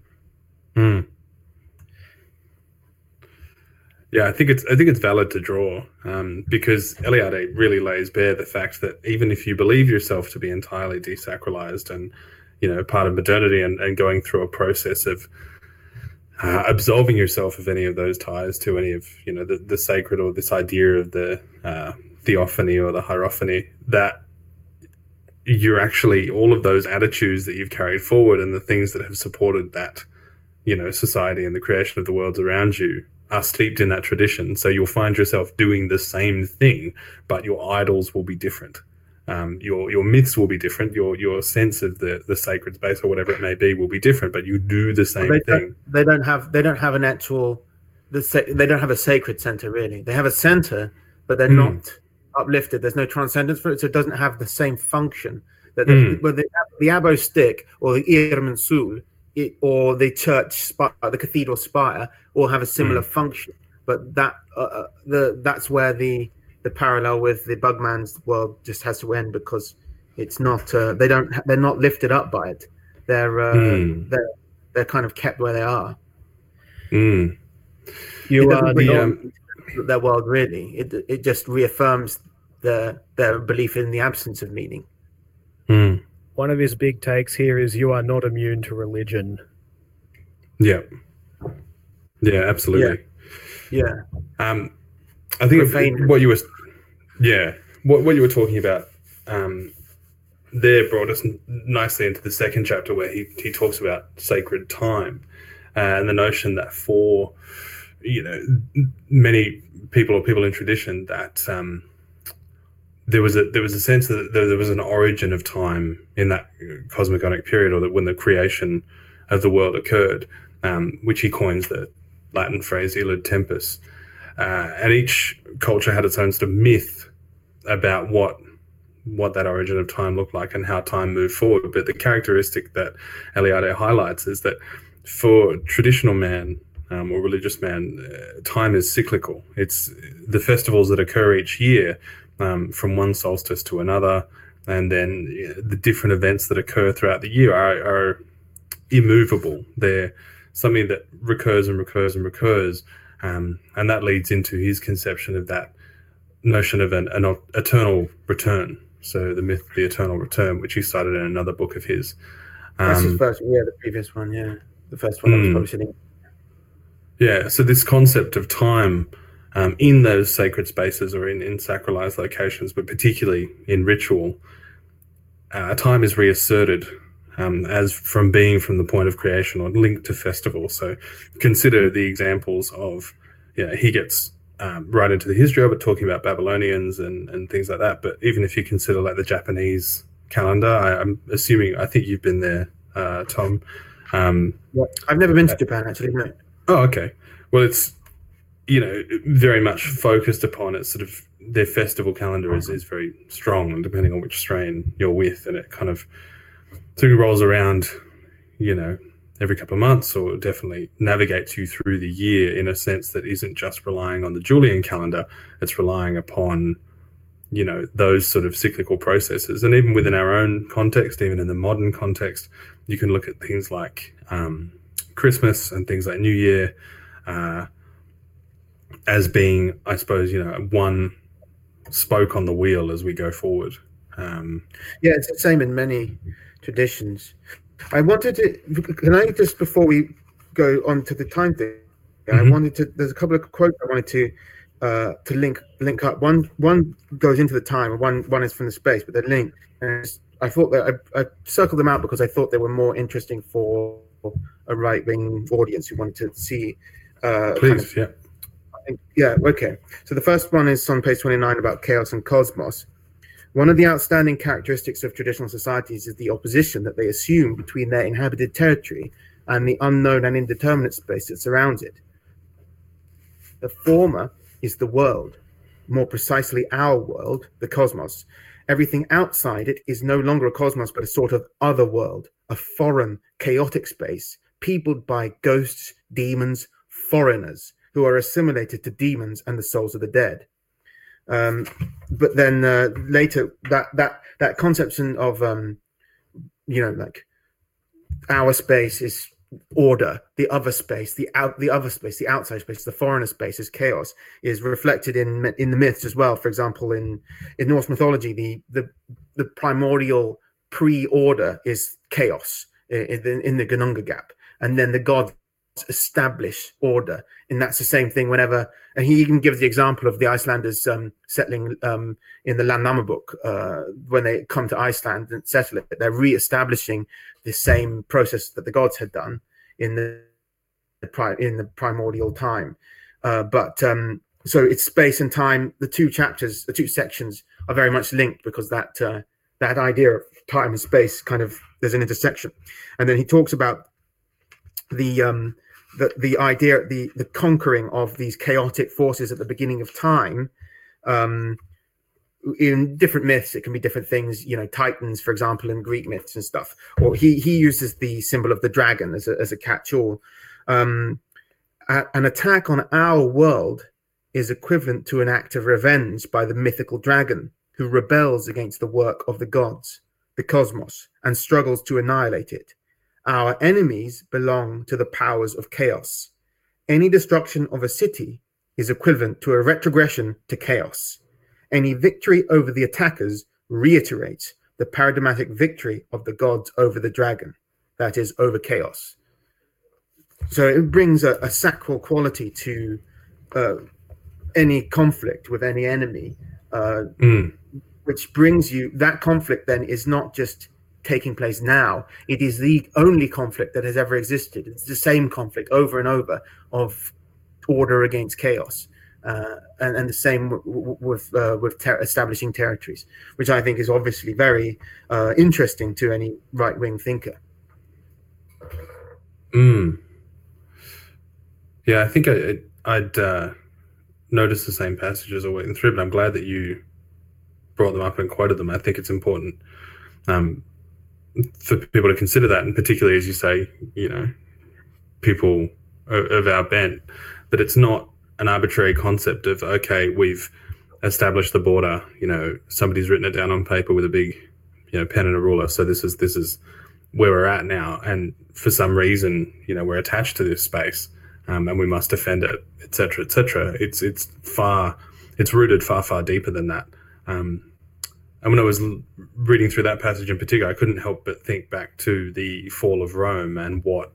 Yeah, I think it's valid to draw because Eliade really lays bare the fact that even if you believe yourself to be entirely desacralized and part of modernity and going through a process of absolving yourself of any of those ties to any of the sacred or this idea of the theophany or the hierophany, that you're actually all of those attitudes that you've carried forward and the things that have supported that society and the creation of the worlds around you are steeped in that tradition. So you'll find yourself doing the same thing, but your idols will be different. Your myths will be different. Your sense of the sacred space or whatever it may be will be different, but you do the same thing. They don't have an actual. They don't have a sacred center really. They have a center, but they're not uplifted. There's no transcendence for it, so it doesn't have the same function. That the Abo stick or the Irminsul or the church spire, the cathedral spire, all have a similar function. But that's where the parallel with the Bugman's world just has to end, because it's not they're not lifted up by it. They're kind of kept where they are. You are their world really. It just reaffirms their belief in the absence of meaning. One of his big takes here is you are not immune to religion. Yeah, absolutely. Yeah. I think what you were talking about there brought us nicely into the second chapter, where he talks about sacred time and the notion that for many people or people in tradition that there was a sense that there was an origin of time in that cosmogonic period, or that when the creation of the world occurred, which he coins the Latin phrase illud tempus. And each culture had its own sort of myth about what that origin of time looked like and how time moved forward. But the characteristic that Eliade highlights is that for traditional man or religious man, time is cyclical. It's the festivals that occur each year from one solstice to another, and then the different events that occur throughout the year are immovable. They're something that recurs and recurs and recurs. And that leads into his conception of that notion of an eternal return. So the myth, the eternal return, which he cited in another book of his. That's his first, the previous one, the first one that was published in. Yeah, so this concept of time in those sacred spaces or in sacralized locations, but particularly in ritual, time is reasserted as from being from the point of creation or linked to festivals. So consider the examples of, he gets right into the history of it, talking about Babylonians and things like that. But even if you consider like the Japanese calendar, I think you've been there, Tom. I've never been to Japan, actually, no. Oh, okay. Well, it's, very much focused upon it. Sort of their festival calendar is very strong, and depending on which strain you're with, and it kind of sort of rolls around, every couple of months, or definitely navigates you through the year in a sense that isn't just relying on the Julian calendar. It's relying upon those sort of cyclical processes. And even within our own context, even in the modern context, you can look at things like Christmas and things like New Year as being, I suppose, one spoke on the wheel as we go forward. Yeah, it's the same in many traditions. I wanted to, can I just, before we go on to the time thing, there's a couple of quotes I wanted to link up. One goes into the time, and one is from the space, but they're linked. And I thought that I circled them out because I thought they were more interesting for a right-wing audience who wanted to see. Please, yeah. Okay. So the first one is on page 29 about chaos and cosmos. One of the outstanding characteristics of traditional societies is the opposition that they assume between their inhabited territory and the unknown and indeterminate space that surrounds it. The former is the world, more precisely our world, the cosmos. Everything outside it is no longer a cosmos, but a sort of other world, a foreign, chaotic space, peopled by ghosts, demons, foreigners, who are assimilated to demons and the souls of the dead. But then later, that conception of like our space is order, the other space, the outside space, the foreigner space is chaos, is reflected in the myths as well. For example, in Norse mythology, the primordial pre-order is chaos in the Ginnungagap, and then the gods establish order, and that's the same thing whenever. And he even gives the example of the Icelanders settling in the Landnámabók when they come to Iceland and settle it. They're re-establishing the same process that the gods had done in the primordial time. So it's space and time. The two sections are very much linked because that idea of time and space there's an intersection. And then he talks about the idea, the conquering of these chaotic forces at the beginning of time. In different myths, it can be different things, Titans, for example, in Greek myths and stuff. Or he uses the symbol of the dragon as a catch-all. An attack on our world is equivalent to an act of revenge by the mythical dragon who rebels against the work of the gods, the cosmos, and struggles to annihilate it. Our enemies belong to the powers of chaos. Any destruction of a city is equivalent to a retrogression to chaos. Any victory over the attackers reiterates the paradigmatic victory of the gods over the dragon, that is, over chaos. So it brings a sacral quality to any conflict with any enemy, which brings you, that conflict then is not just taking place now, it is the only conflict that has ever existed. It's the same conflict over and over of order against chaos. And the same with establishing territories, which I think is obviously very interesting to any right-wing thinker. Yeah, I think I'd noticed the same passages all working through, but I'm glad that you brought them up and quoted them. I think it's important for people to consider that, and particularly, as you say, people of our bent, that it's not an arbitrary concept of, okay, we've established the border, somebody's written it down on paper with a big, pen and a ruler. So this is where we're at now. And for some reason, we're attached to this space, and we must defend it, et cetera, et cetera. It's rooted far, far deeper than that. And when I was reading through that passage in particular, I couldn't help but think back to the fall of Rome and what,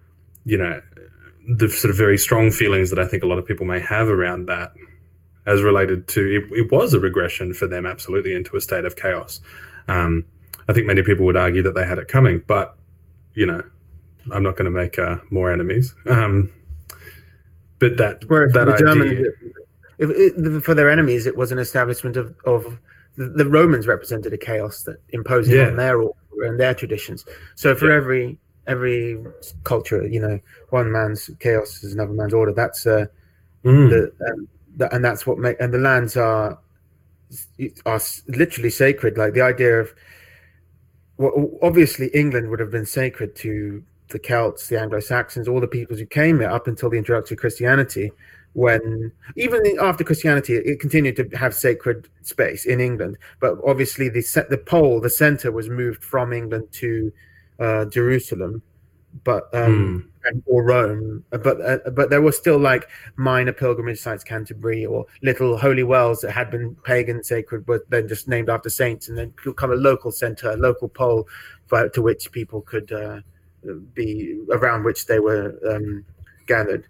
the sort of very strong feelings that I think a lot of people may have around that as related to, it was a regression for them, absolutely, into a state of chaos. I think many people would argue that they had it coming, but, I'm not going to make more enemies. But that idea... for their enemies, it was an establishment of the Romans represented a chaos that imposed on their order and their traditions. So for every culture, one man's chaos is another man's order. That's and that's what and the lands are literally sacred. Like the idea of, obviously England would have been sacred to the Celts, the Anglo-Saxons, all the peoples who came here up until the introduction of Christianity, when even after Christianity, it continued to have sacred space in England. But obviously, the center was moved from England to Jerusalem, but or Rome. But there were still like minor pilgrimage sites, Canterbury, or little holy wells that had been pagan sacred, but then just named after saints, and then become a local center, a local pole to which people could be around which they were gathered.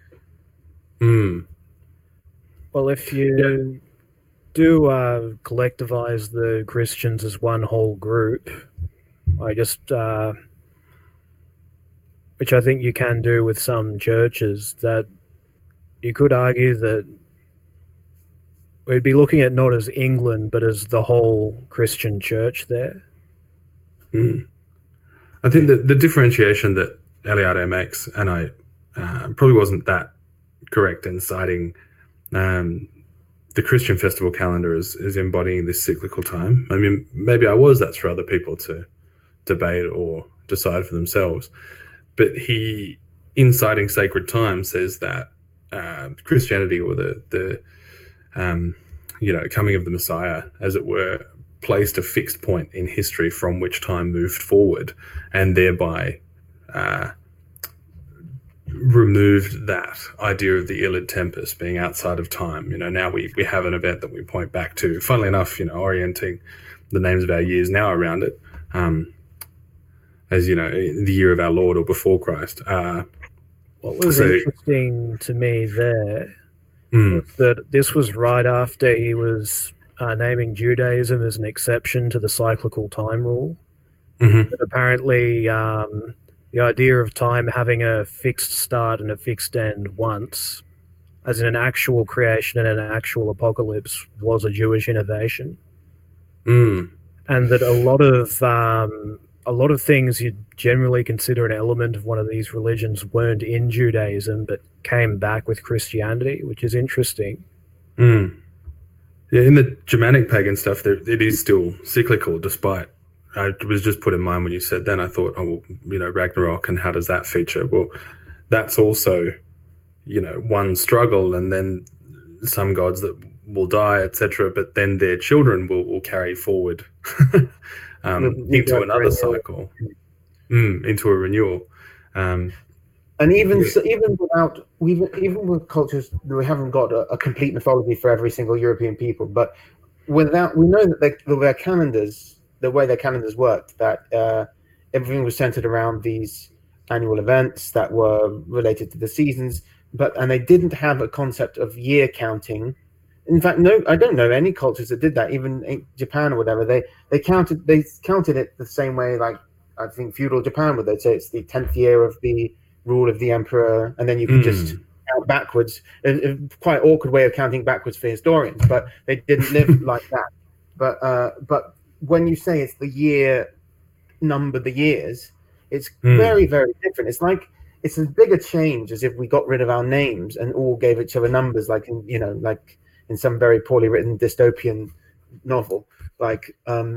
Well, if you do collectivize the Christians as one whole group, which I think you can do with some churches, that you could argue that we'd be looking at not as England, but as the whole Christian church there. I think that the differentiation that Eliade makes, and I probably wasn't that correct in citing the Christian festival calendar as embodying this cyclical time. I mean, maybe I was. That's for other people to debate or decide for themselves. But he, in citing sacred time, says that Christianity, or the coming of the Messiah, as it were, placed a fixed point in history from which time moved forward, and thereby removed that idea of the Iliad Tempest being outside of time. Now we have an event that we point back to, funnily enough, orienting the names of our years now around it, as the year of our Lord, or before Christ. What was interesting to me there was that this was right after he was naming Judaism as an exception to the cyclical time rule. But apparently the idea of time having a fixed start and a fixed end once, as in an actual creation and an actual apocalypse, was a Jewish innovation. And that a lot of things you'd generally consider an element of one of these religions weren't in Judaism, but came back with Christianity, which is interesting. Yeah, in the Germanic pagan stuff, it is still cyclical, despite, I was just put in mind when you said then, I thought, Ragnarok, and how does that feature? Well, that's also, one struggle, and then some gods that will die, etc., but then their children will carry forward into another cycle, into a renewal. And even with cultures, we haven't got a complete mythology for every single European people, but we know that their calendars, the way their calendars worked, that everything was centered around these annual events that were related to the seasons, and they didn't have a concept of year counting. In fact, no, I don't know any cultures that did that. Even in Japan or whatever, they counted it the same way, like I think feudal Japan would. They'd say it's the 10th year of the rule of the emperor, and then you could just count backwards. A quite awkward way of counting backwards for historians, but they didn't live like that. But when you say it's the year, number the years, it's very, very different. It's like it's as big a change as if we got rid of our names and all gave each other numbers, like in some very poorly written dystopian novel. Like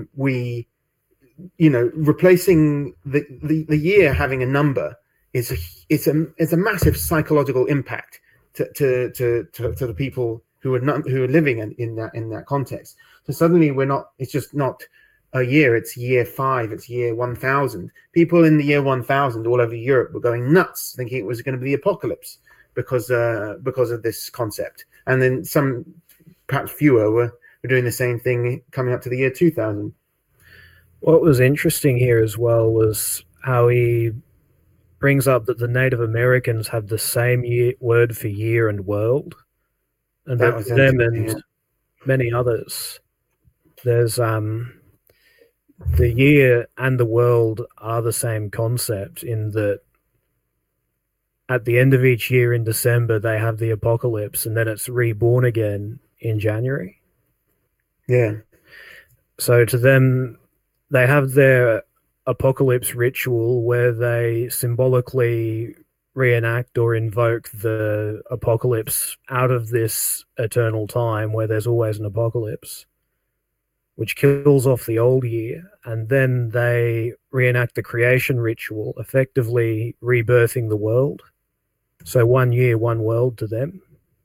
replacing the year having a number is a massive psychological impact to the people who are living in that context. So suddenly it's just not a year, it's year 5, it's year 1000. People in the year 1000 all over Europe were going nuts, thinking it was going to be the apocalypse because of this concept. And then some, perhaps fewer, were doing the same thing coming up to the year 2000. What was interesting here as well was how he brings up that the Native Americans have the same word for year and world, and that them and many others. There's the year and the world are the same concept, in that at the end of each year in December they have the apocalypse, and then it's reborn again in January. Yeah. So to them, they have their apocalypse ritual where they symbolically reenact or invoke the apocalypse out of this eternal time where there's always an apocalypse, which kills off the old year, and then they reenact the creation ritual, effectively rebirthing the world. So 1 year, one world to them.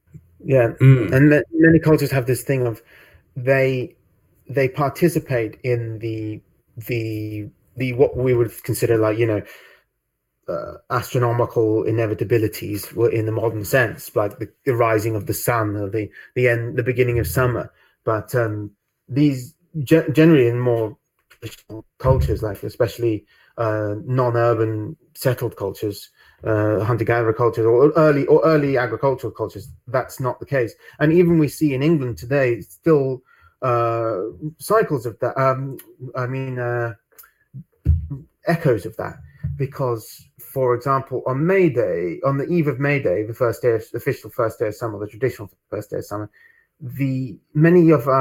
Yeah, and many cultures have this thing of they participate in the what we would consider like, astronomical inevitabilities in the modern sense, like the rising of the sun or the beginning of summer. But these generally in more traditional cultures, like especially non-urban settled cultures, hunter-gatherer cultures, or early agricultural cultures, that's not the case. And even we see in England today still cycles of that. Echoes of that, because, for example, on May Day, on the eve of May Day, the official first day of summer, the traditional first day of summer, many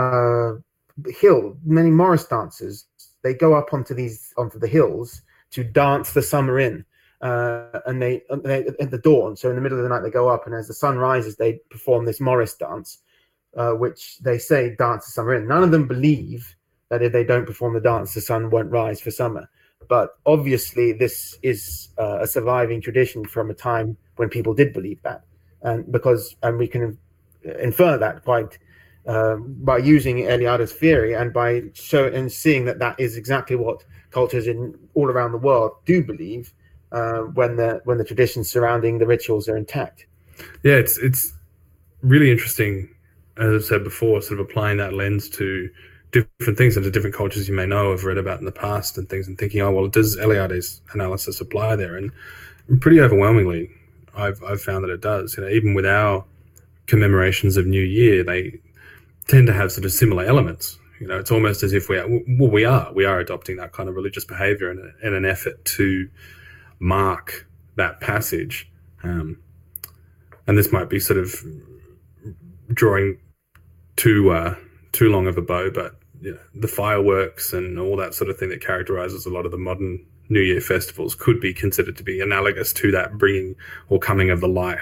Morris dancers, they go up onto the hills to dance the summer in, and they at the dawn. So in the middle of the night, they go up, and as the sun rises, they perform this Morris dance, which they say dance the summer in. None of them believe that if they don't perform the dance, the sun won't rise for summer. But obviously, this is a surviving tradition from a time when people did believe that, and we can infer that quite by using Eliade's theory and by seeing that is exactly what cultures all around the world do believe when the traditions surrounding the rituals are intact. Yeah, it's really interesting, as I said before, sort of applying that lens to different things and to different cultures you may know, have read about in the past and things, and thinking, oh, well, does Eliade's analysis apply there? And pretty overwhelmingly, I've found that it does. Even with our commemorations of New Year, they tend to have sort of similar elements. It's almost as if we are adopting that kind of religious behavior in an effort to mark that passage. And this might be sort of drawing too long of a bow, but the fireworks and all that sort of thing that characterizes a lot of the modern New Year festivals could be considered to be analogous to that bringing or coming of the light,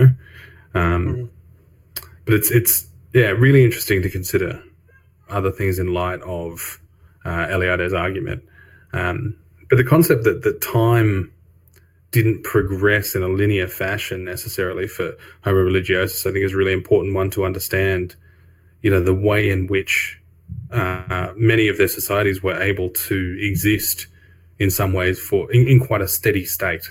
But it's really interesting to consider other things in light of Eliade's argument. But the concept that time didn't progress in a linear fashion necessarily for Homo religiosus, I think, is a really important one to understand. The way in which many of their societies were able to exist in some ways in quite a steady state,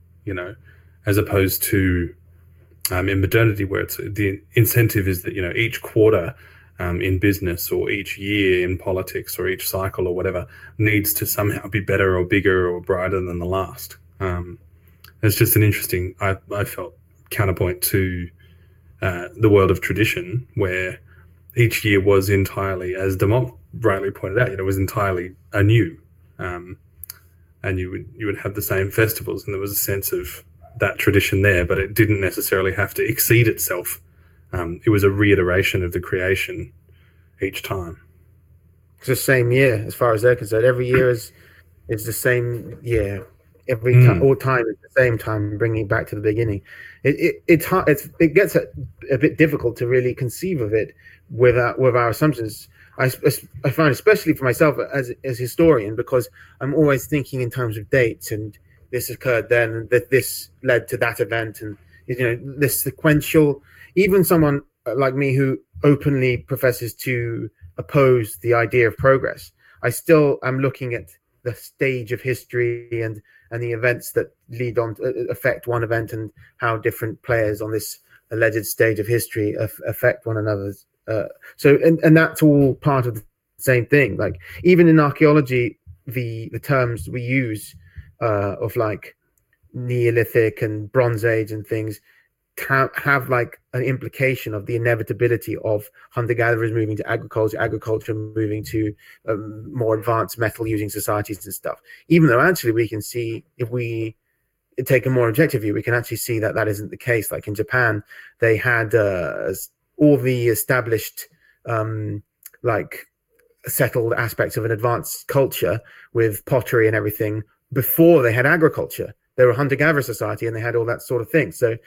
as opposed to in modernity, where the incentive is that each quarter in business, or each year in politics, or each cycle or whatever, needs to somehow be better or bigger or brighter than the last. It's just an interesting, I felt, counterpoint to the world of tradition, where each year was entirely, as Demont rightly pointed out, it was entirely anew, and you would have the same festivals, and there was a sense of that tradition there, but it didn't necessarily have to exceed itself. It was a reiteration of the creation each time. It's the same year, as far as they're concerned. Every year is the same year. Every time, all time is the same time, bringing it back to the beginning. It's hard. It gets a bit difficult to really conceive of it with our assumptions. I find, especially for myself as a historian, because I'm always thinking in terms of dates, and this occurred then, and that this led to that event, and this sequential. Even someone like me who openly professes to oppose the idea of progress, I still am looking at the stage of history and the events that lead on to affect one event, and how different players on this alleged stage of history affect one another. So that's all part of the same thing. Like, even in archaeology, the terms we use of like Neolithic and Bronze Age and things have like an implication of the inevitability of hunter-gatherers moving to agriculture moving to more advanced metal-using societies and stuff. Even though actually we can see, if we take a more objective view, we can actually see that isn't the case. Like in Japan, they had all the established like settled aspects of an advanced culture with pottery and everything before they had agriculture. They were a hunter-gatherer society, and they had all that sort of thing. So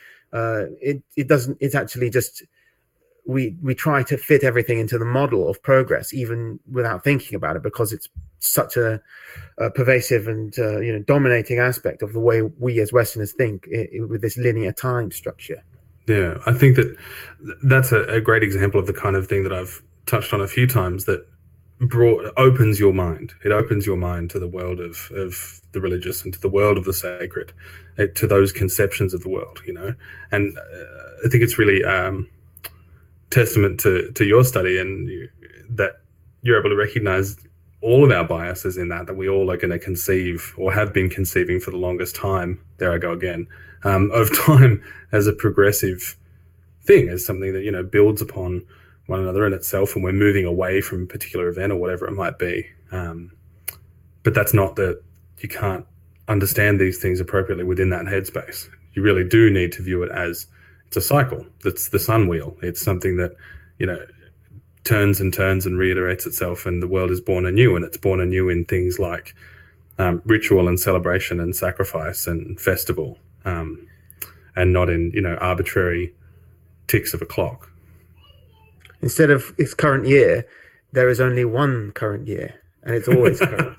it's actually just we try to fit everything into the model of progress, even without thinking about it, because it's such a pervasive and dominating aspect of the way we as Westerners think with this linear time structure. Yeah, I think that that's a great example of the kind of thing that I've touched on a few times, that opens your mind. It opens your mind to the world of the religious and to the world of the sacred, to those conceptions of the world, And I think it's really testament to your study, and that you're able to recognize all of our biases in that we all are going to conceive, or have been conceiving for the longest time, there I go again, of time as a progressive thing, as something that, builds upon one another in itself, and we're moving away from a particular event or whatever it might be. But that's not that you can't understand these things appropriately within that headspace. You really do need to view it as it's a cycle. That's the sun wheel. It's something that, turns and turns and reiterates itself, and the world is born anew, and it's born anew in things like ritual and celebration and sacrifice and festival, and not in, arbitrary ticks of a clock. Instead of its current year, there is only one current year, and it's always current.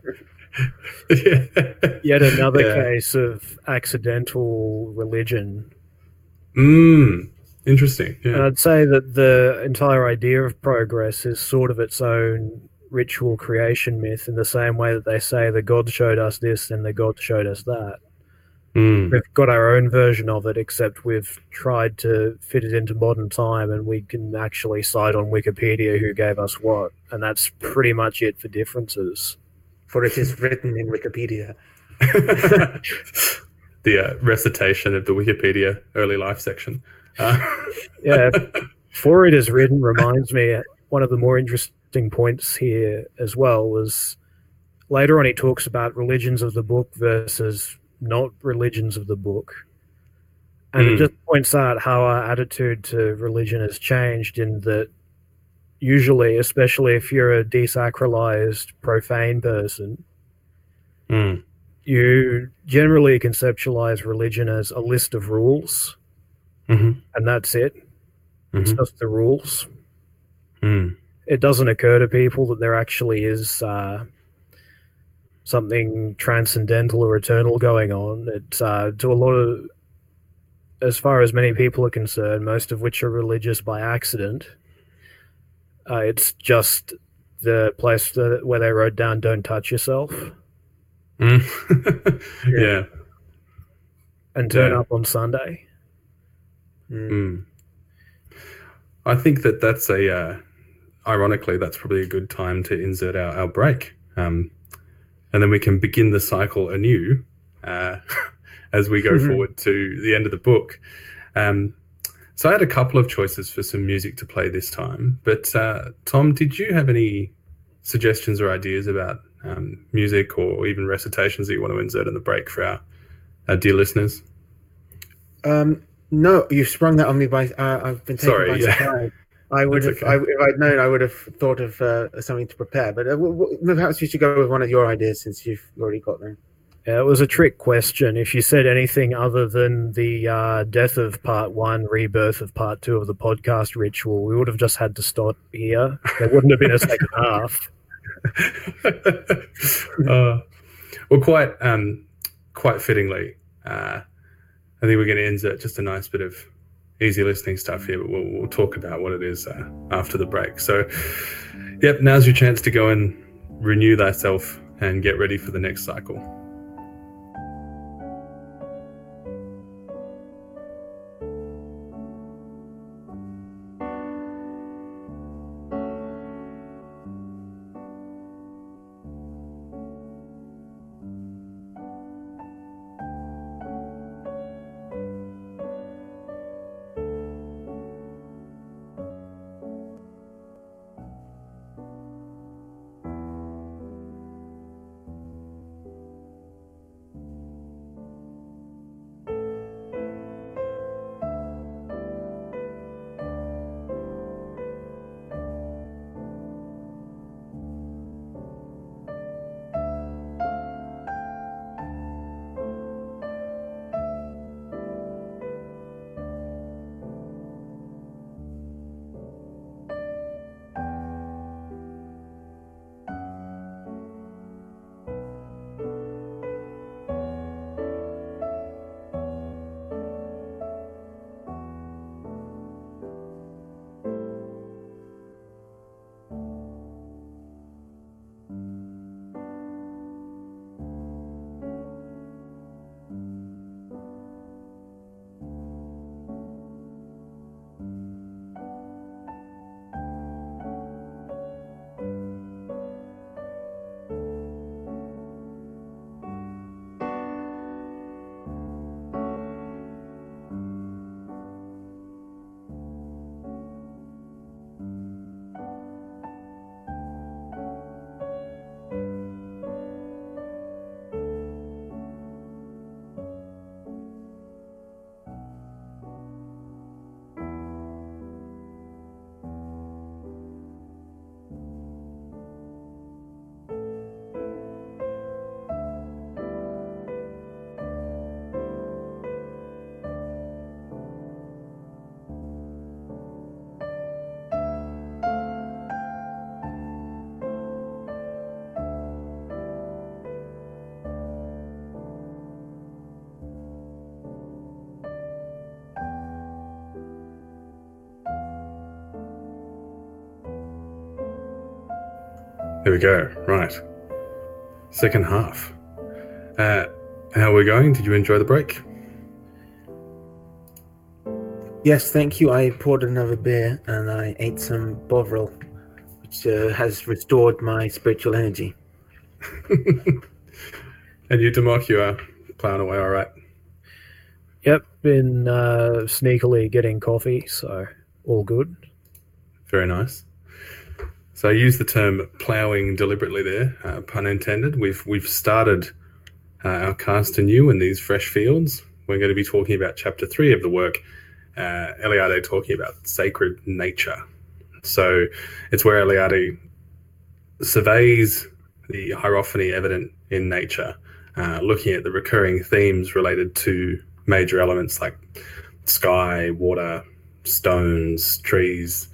Yet another case of accidental religion. Interesting. Yeah. And I'd say that the entire idea of progress is sort of its own ritual creation myth, in the same way that they say the God showed us this and the God showed us that. We've got our own version of it, except we've tried to fit it into modern time, and we can actually cite on Wikipedia who gave us what, and that's pretty much it for differences. For it is written in Wikipedia. The recitation of the Wikipedia early life section. Yeah, for it is written reminds me, one of the more interesting points here as well was later on he talks about religions of the book versus not religions of the book. And it just points out how our attitude to religion has changed, in that usually, especially if you're a desacralized, profane person, you generally conceptualize religion as a list of rules, and that's it. It's just the rules. It doesn't occur to people that there actually is something transcendental or eternal going on. It's to a lot of, as far as many people are concerned, most of which are religious by accident, it's just the place where they wrote down "Don't touch yourself." Yeah. And turn up on Sunday. I think that's ironically, that's probably a good time to insert our break. And then we can begin the cycle anew as we go forward to the end of the book. So I had a couple of choices for some music to play this time. But Tom, did you have any suggestions or ideas about music or even recitations that you want to insert in the break for our dear listeners? No, you sprung that on me by. I've been taken by surprise. I would have, if I'd known, I would have thought of something to prepare. But perhaps you should go with one of your ideas, since you've already got them. Yeah, it was a trick question. If you said anything other than the death of part 1, rebirth of part 2 of the podcast ritual, we would have just had to stop here. There wouldn't have been a second half. Well, quite fittingly, I think we're going to insert just a nice bit of easy listening stuff here, but we'll talk about what it is after the break. So, yep, now's your chance to go and renew thyself and get ready for the next cycle. There we go. Right. Second half. How are we going? Did you enjoy the break? Yes, thank you. I poured another beer and I ate some Bovril, which has restored my spiritual energy. And you, Demok, you are plowing away all right? Yep, been sneakily getting coffee, so all good. Very nice. So I use the term ploughing deliberately there, pun intended. We've started our cast anew in these fresh fields. We're going to be talking about chapter 3 of the work, Eliade talking about sacred nature. So it's where Eliade surveys the hierophany evident in nature, looking at the recurring themes related to major elements like sky, water, stones, trees,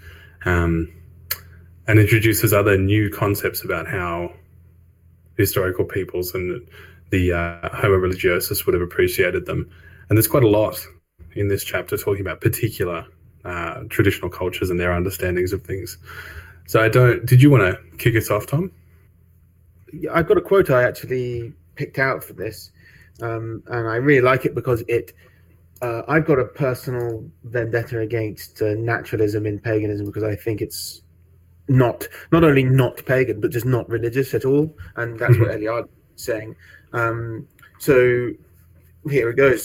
and introduces other new concepts about how historical peoples and the Homo religiosus would have appreciated them. And there's quite a lot in this chapter talking about particular traditional cultures and their understandings of things. So did you want to kick us off, Tom? I've got a quote I actually picked out for this, and I really like it because I've got a personal vendetta against naturalism in paganism because I think it's not only not pagan, but just not religious at all. And that's what Eliade is saying. So here it goes.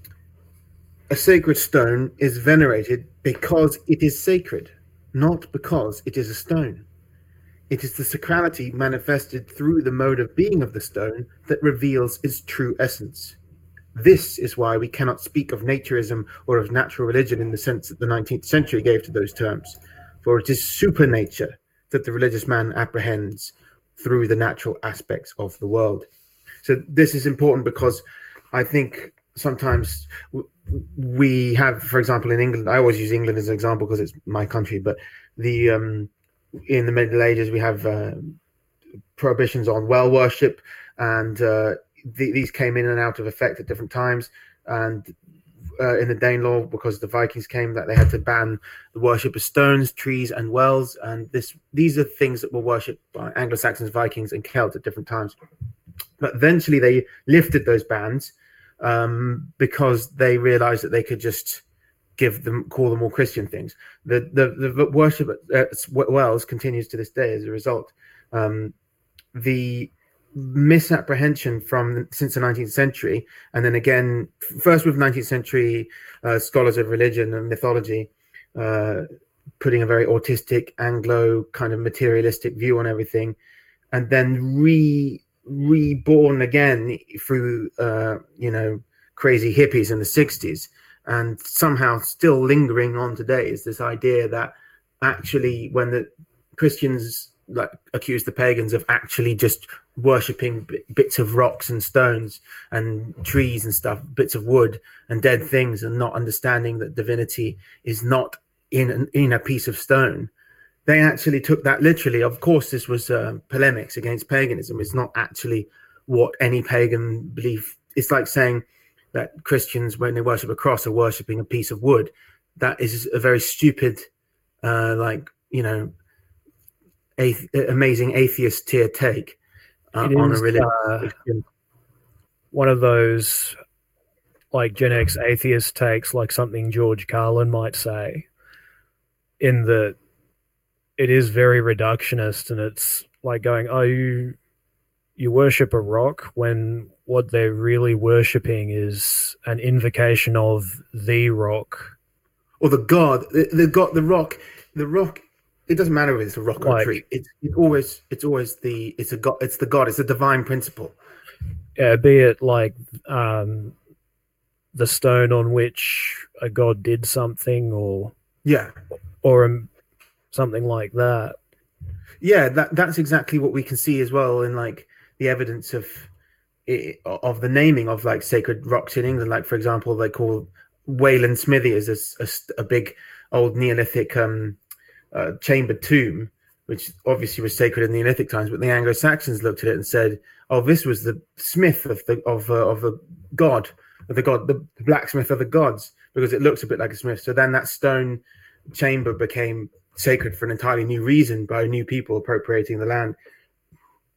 A sacred stone is venerated because it is sacred, not because it is a stone. It is the sacrality manifested through the mode of being of the stone that reveals its true essence. This is why we cannot speak of naturism or of natural religion in the sense that the 19th century gave to those terms, for it is supernature that the religious man apprehends through the natural aspects of the world. So this is important because I think sometimes we have, for example, in England, I always use England as an example because it's my country, but in the Middle Ages, we have prohibitions on well worship, and these came in and out of effect at different times. And in the Danelaw, because the Vikings came, that they had to ban the worship of stones, trees, and wells. And these are things that were worshipped by Anglo-Saxons, Vikings, and Celts at different times. But eventually they lifted those bans because they realized that they could just call them all Christian things. The worship at wells continues to this day as a result. The misapprehension since the 19th century, and then again, first with 19th century scholars of religion and mythology, putting a very autistic Anglo kind of materialistic view on everything, and then reborn again through crazy hippies in the 60s, and somehow still lingering on today is this idea that actually when the Christians accuse the pagans of actually just worshipping bits of rocks and stones and trees and stuff, bits of wood and dead things, and not understanding that divinity is not in a piece of stone. They actually took that literally. Of course, this was polemics against paganism. It's not actually what any pagan belief. It's like saying that Christians, when they worship a cross, are worshipping a piece of wood. That is a very stupid, amazing atheist tier take on a religion. One of those like Gen X atheist takes, like something George Carlin might say, in that it is very reductionist, and it's like going, oh, you worship a rock, when what they're really worshipping is an invocation of the rock. Or the god, the rock. It doesn't matter if it's a rock or a tree. It's a god. It's the god. It's a divine principle. Yeah, be it like the stone on which a god did something, or something like that. Yeah, that's exactly what we can see as well in like the evidence of the naming of like sacred rocks in England. Like, for example, they call Wayland Smithy as a big old Neolithic chambered tomb, which obviously was sacred in Neolithic times. But the Anglo-Saxons looked at it and said, "Oh, this was the smith of the blacksmith of the gods," because it looks a bit like a smith. So then that stone chamber became sacred for an entirely new reason by new people appropriating the land.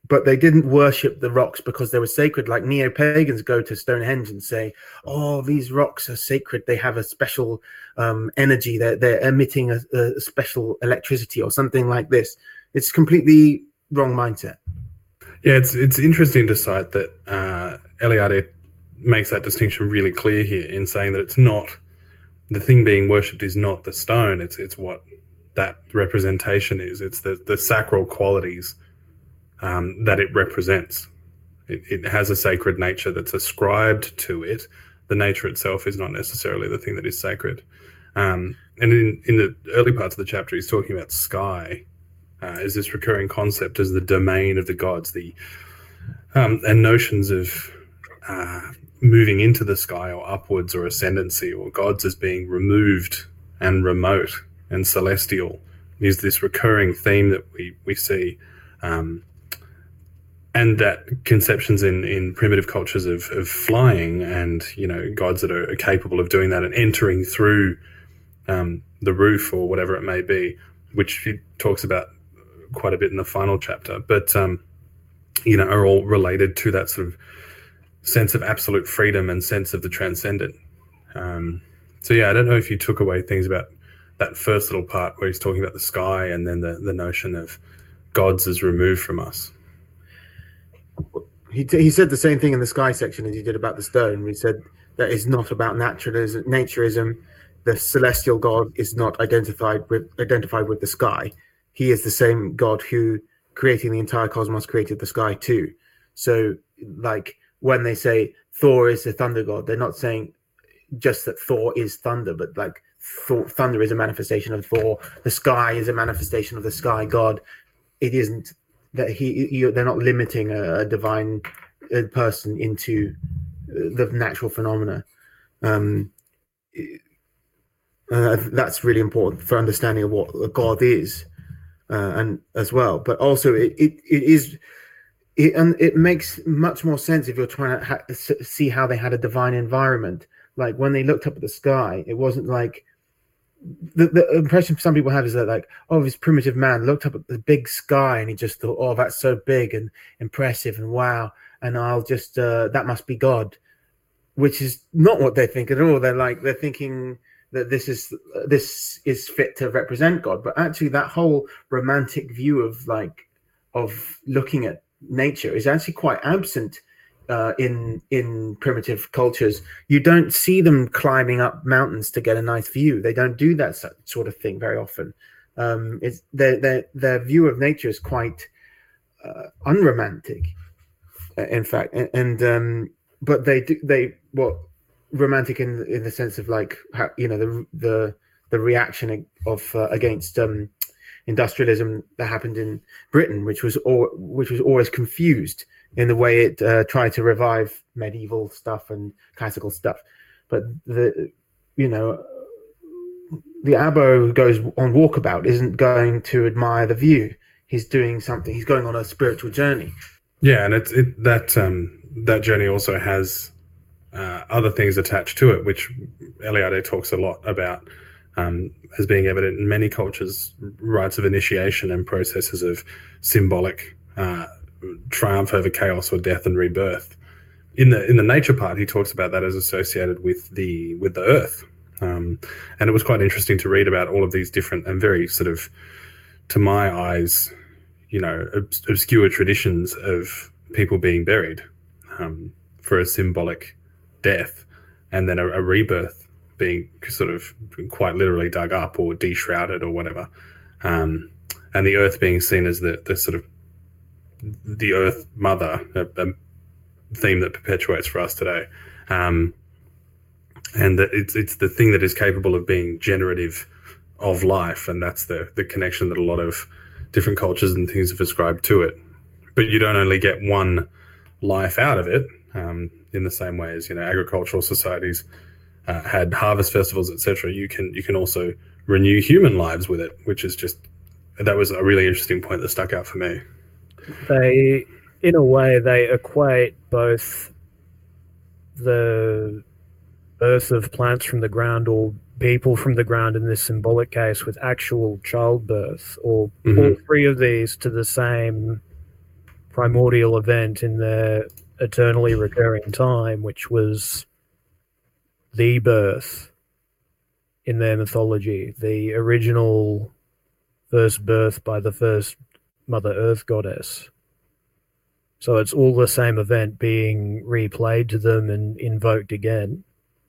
but they didn't worship the rocks because they were sacred. Like neo-pagans go to Stonehenge and say, "Oh, these rocks are sacred. They have a special energy. They're emitting a special electricity or something like this." It's completely wrong mindset. Yeah, it's interesting to cite that Eliade makes that distinction really clear here in saying that it's not the thing being worshipped is not the stone. It's what that representation is. It's the sacral qualities that it represents. It has a sacred nature that's ascribed to it. The nature itself is not necessarily the thing that is sacred. And in the early parts of the chapter, he's talking about sky as this recurring concept as the domain of the gods, and notions of moving into the sky or upwards or ascendancy, or gods as being removed and remote and celestial is this recurring theme that we see. And that conceptions in primitive cultures of flying and, gods that are capable of doing that and entering through the roof or whatever it may be, which he talks about quite a bit in the final chapter, but, are all related to that sort of sense of absolute freedom and sense of the transcendent. So, I don't know if you took away things about that first little part where he's talking about the sky and then the notion of gods as removed from us. He said the same thing in the sky section as he did about the stone. He said that is not about naturism. The celestial God is not identified with the sky. He is the same God who, creating the entire cosmos, created the sky too. So, like when they say Thor is the thunder god, they're not saying just that Thor is thunder, but like thunder is a manifestation of Thor. The sky is a manifestation of the sky god. It isn't that they're not limiting a divine person into the natural phenomena. That's really important for understanding of what a god is, and as well. But also, it makes much more sense if you're trying to see how they had a divine environment. Like when they looked up at the sky, it wasn't like the impression some people have is that, like, oh, this primitive man looked up at the big sky and he just thought, oh, that's so big and impressive and wow, and I'll just that must be God, which is not what they think at all. They're thinking that this is fit to represent God, but actually that whole romantic view of looking at nature is actually quite absent in primitive cultures. You don't see them climbing up mountains to get a nice view. They don't do that sort of thing very often. It's their view of nature is quite unromantic, in fact, and but they romantic in the sense of like how, the reaction of against industrialism that happened in Britain, which was always confused in the way it tried to revive medieval stuff and classical stuff. But the Abbo who goes on walkabout isn't going to admire the view. He's doing something. He's going on a spiritual journey. Yeah, and that journey also has other things attached to it, which Eliade talks a lot about as being evident in many cultures: rites of initiation and processes of symbolic triumph over chaos or death and rebirth. In the nature part, he talks about that as associated with the earth, and it was quite interesting to read about all of these different and very sort of, to my eyes, obscure traditions of people being buried for a symbolic death, and then a rebirth being sort of quite literally dug up or de-shrouded or whatever, and the earth being seen as the sort of the earth mother, a theme that perpetuates for us today, and that it's the thing that is capable of being generative of life, and that's the connection that a lot of different cultures and things have ascribed to it. But you don't only get one life out of it, in the same way as agricultural societies had harvest festivals, etc. You can also renew human lives with it, which is that was a really interesting point that stuck out for me. They, in a way, they equate both the birth of plants from the ground or people from the ground in this symbolic case with actual childbirth, or all three of these to the same primordial event in their eternally recurring time, which was the birth in their mythology, the original first birth by the first Mother Earth goddess. So it's all the same event being replayed to them and invoked again.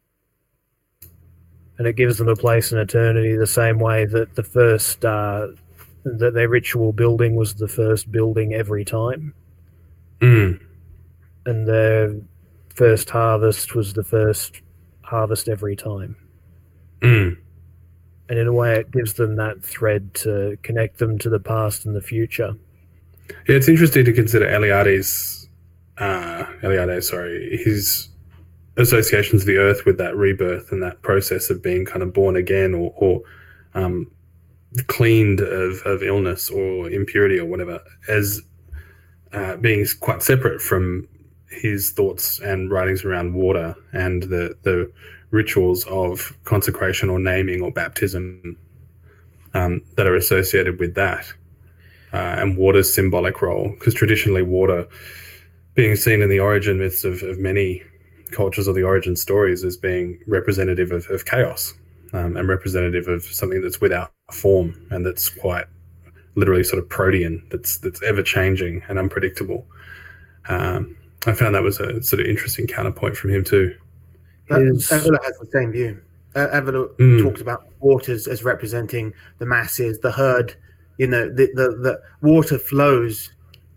And it gives them a place in eternity the same way that the first, that their ritual building was the first building every time. Mm. And their first harvest was the first harvest every time. Mm. And in a way, it gives them that thread to connect them to the past and the future. Yeah, it's interesting to consider his associations of the earth with that rebirth and that process of being kind of born again or cleaned of illness or impurity or whatever, as being quite separate from his thoughts and writings around water and the rituals of consecration or naming or baptism that are associated with that, and water's symbolic role. Because traditionally water being seen in the origin myths of many cultures or the origin stories as being representative of chaos, and representative of something that's without form and that's quite literally sort of protean, that's ever changing and unpredictable. I found that was a sort of interesting counterpoint from him too. Evola has the same view. Evola talks about waters as representing the masses, the herd. You know, the water flows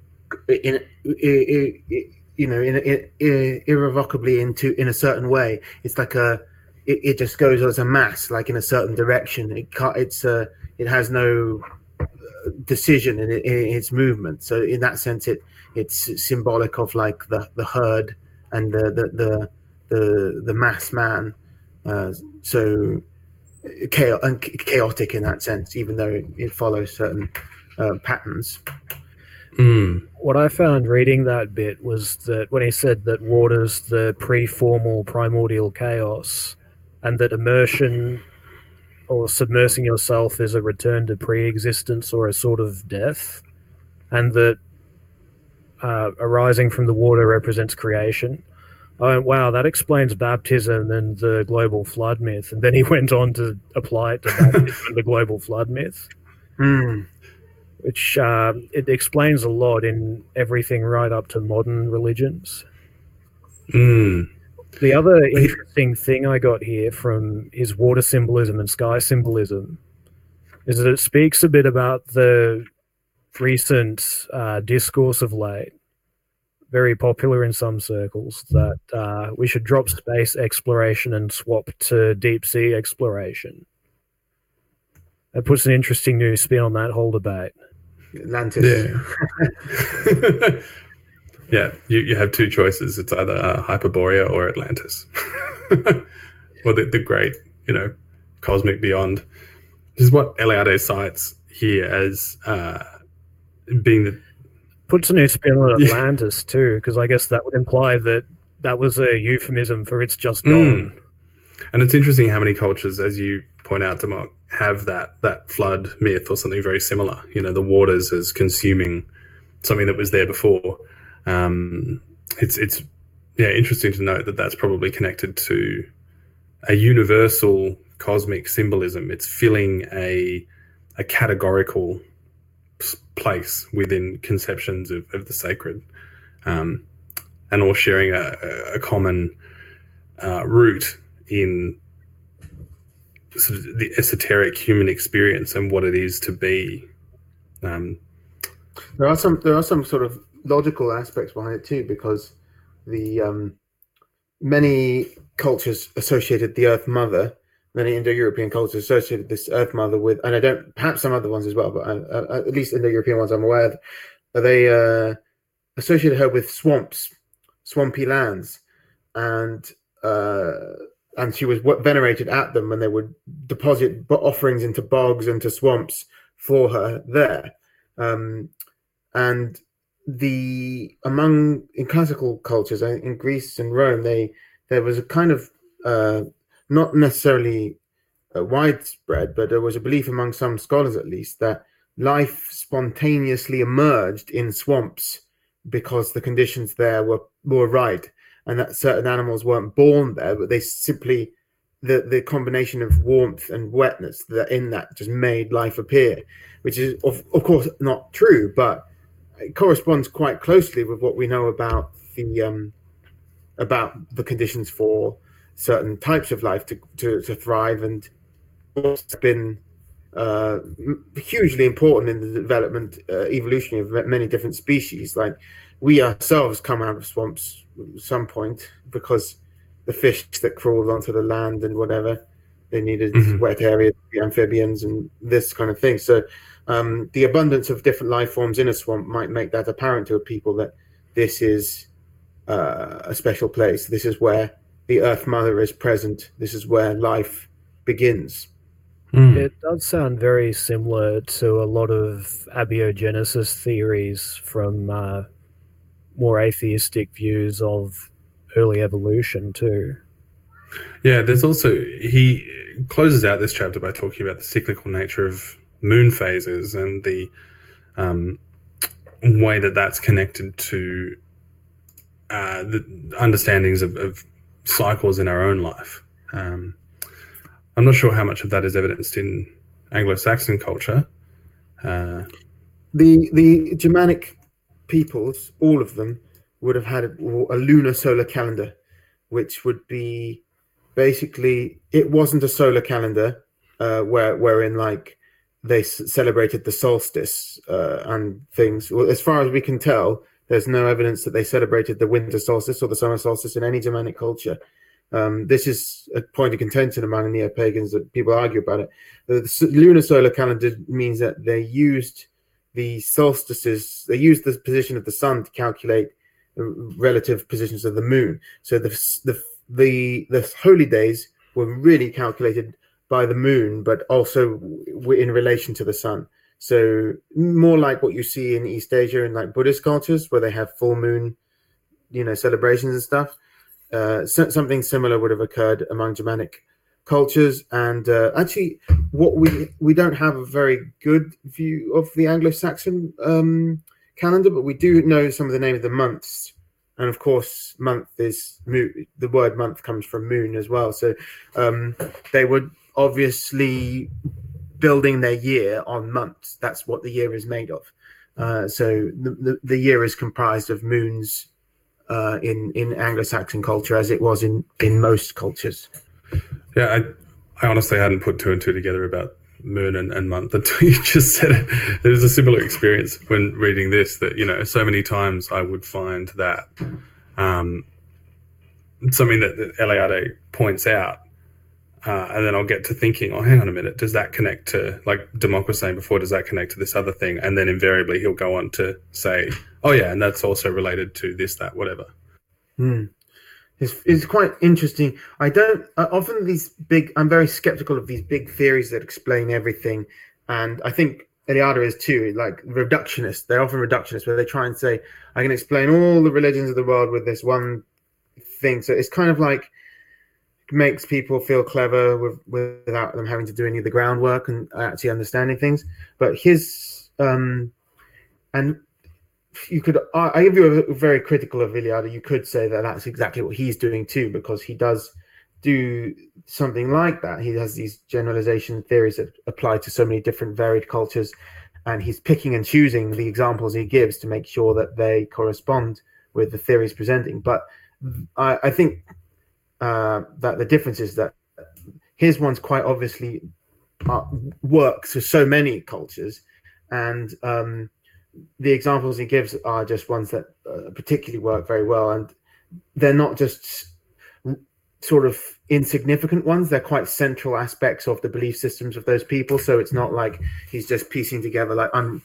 irrevocably in a certain way. It's like it just goes as a mass, like in a certain direction. It has no decision in its movement. So in that sense, it's symbolic of like the herd and the mass man. So chaotic in that sense, even though it follows certain patterns. What I found reading that bit was that when he said that water's the pre-formal primordial chaos, and that immersion or submersing yourself is a return to pre-existence or a sort of death, and that arising from the water represents creation. I went, wow, that explains baptism and the global flood myth. And then he went on to apply it to baptism and the global flood myth, which it explains a lot in everything right up to modern religions. The other interesting thing I got here from his water symbolism and sky symbolism is that it speaks a bit about the recent discourse of late, very popular in some circles, that we should drop space exploration and swap to deep sea exploration. That puts an interesting new spin on that whole debate. Atlantis. Yeah. Yeah, you have two choices. It's either Hyperborea or Atlantis. Or the great, cosmic beyond. This is what Eliade cites here as being the... Puts a new spin on Atlantis too, because I guess that would imply that was a euphemism for it's just gone. And it's interesting how many cultures, as you point out, Damok, have that flood myth or something very similar. The waters as consuming something that was there before. It's interesting to note that that's probably connected to a universal cosmic symbolism. It's filling a categorical place within conceptions of the sacred, and all sharing a common root in sort of the esoteric human experience and what it is to be. There are some sort of logical aspects behind it too, because the many cultures associated the Earth Mother, many Indo-European cultures associated this Earth Mother with, and I don't, perhaps some other ones as well, but at least Indo-European ones I'm aware of, they associated her with swampy lands, and she was venerated at them when they would deposit offerings into bogs and to swamps for her there. And in classical cultures, in Greece and Rome, there was a kind of not necessarily widespread, but there was a belief among some scholars, at least, that life spontaneously emerged in swamps because the conditions there were right, and that certain animals weren't born there, but they simply the combination of warmth and wetness that in that just made life appear, which is of course not true, but it corresponds quite closely with what we know about the conditions for certain types of life to thrive, and it's been hugely important in the development, evolution of many different species. Like we ourselves come out of swamps at some point because the fish that crawled onto the land and whatever, they needed wet areas, the amphibians and this kind of thing. So the abundance of different life forms in a swamp might make that apparent to people that this is a special place. This is where the Earth Mother is present. This is where life begins. It does sound very similar to a lot of abiogenesis theories from more atheistic views of early evolution too. Yeah, there's also, he closes out this chapter by talking about the cyclical nature of moon phases and the way that that's connected to the understandings of cycles in our own life. I'm not sure how much of that is evidenced in Anglo-Saxon culture. The Germanic peoples, all of them, would have had a lunar solar calendar, which would be basically, it wasn't a solar calendar wherein like they celebrated the solstice and things. Well, as far as we can tell, there's no evidence that they celebrated the winter solstice or the summer solstice in any Germanic culture. This is a point of contention among neo-pagans that people argue about it. The lunar solar calendar means that they used the solstices, they used the position of the sun to calculate the relative positions of the moon. So the holy days were really calculated by the moon, but also in relation to the sun. So more like what you see in East Asia and like Buddhist cultures, where they have full moon, celebrations and stuff. Something similar would have occurred among Germanic cultures. And actually, what we don't have a very good view of the Anglo-Saxon calendar, but we do know some of the name of the months. And of course, month is moon. The word month comes from moon as well. So they were obviously building their year on months. That's what the year is made of. So the year is comprised of moons in Anglo-Saxon culture, as it was in most cultures. Yeah, I honestly hadn't put two and two together about moon and month until you just said it. There was a similar experience when reading this, that so many times I would find that something that Eliade points out, and then I'll get to thinking, oh, hang on a minute, does that connect to, like Democ was saying before, does that connect to this other thing? And then invariably he'll go on to say, oh yeah, and that's also related to this, that, whatever. It's quite interesting. I'm very skeptical of these big theories that explain everything. And I think Eliade is too, like reductionist. They're often reductionist, where they try and say, I can explain all the religions of the world with this one thing. So it's kind of like, makes people feel clever without them having to do any of the groundwork and actually understanding things. But his and you could, if you were very critical of Eliade, you could say that that's exactly what he's doing too, because he does do something like that. He has these generalization theories that apply to so many different varied cultures, and he's picking and choosing the examples he gives to make sure that they correspond with the theories presenting. But I think that the difference is that his ones quite obviously works for so many cultures, and the examples he gives are just ones that particularly work very well, and they're not just sort of insignificant ones. They're quite central aspects of the belief systems of those people. So it's not like he's just piecing together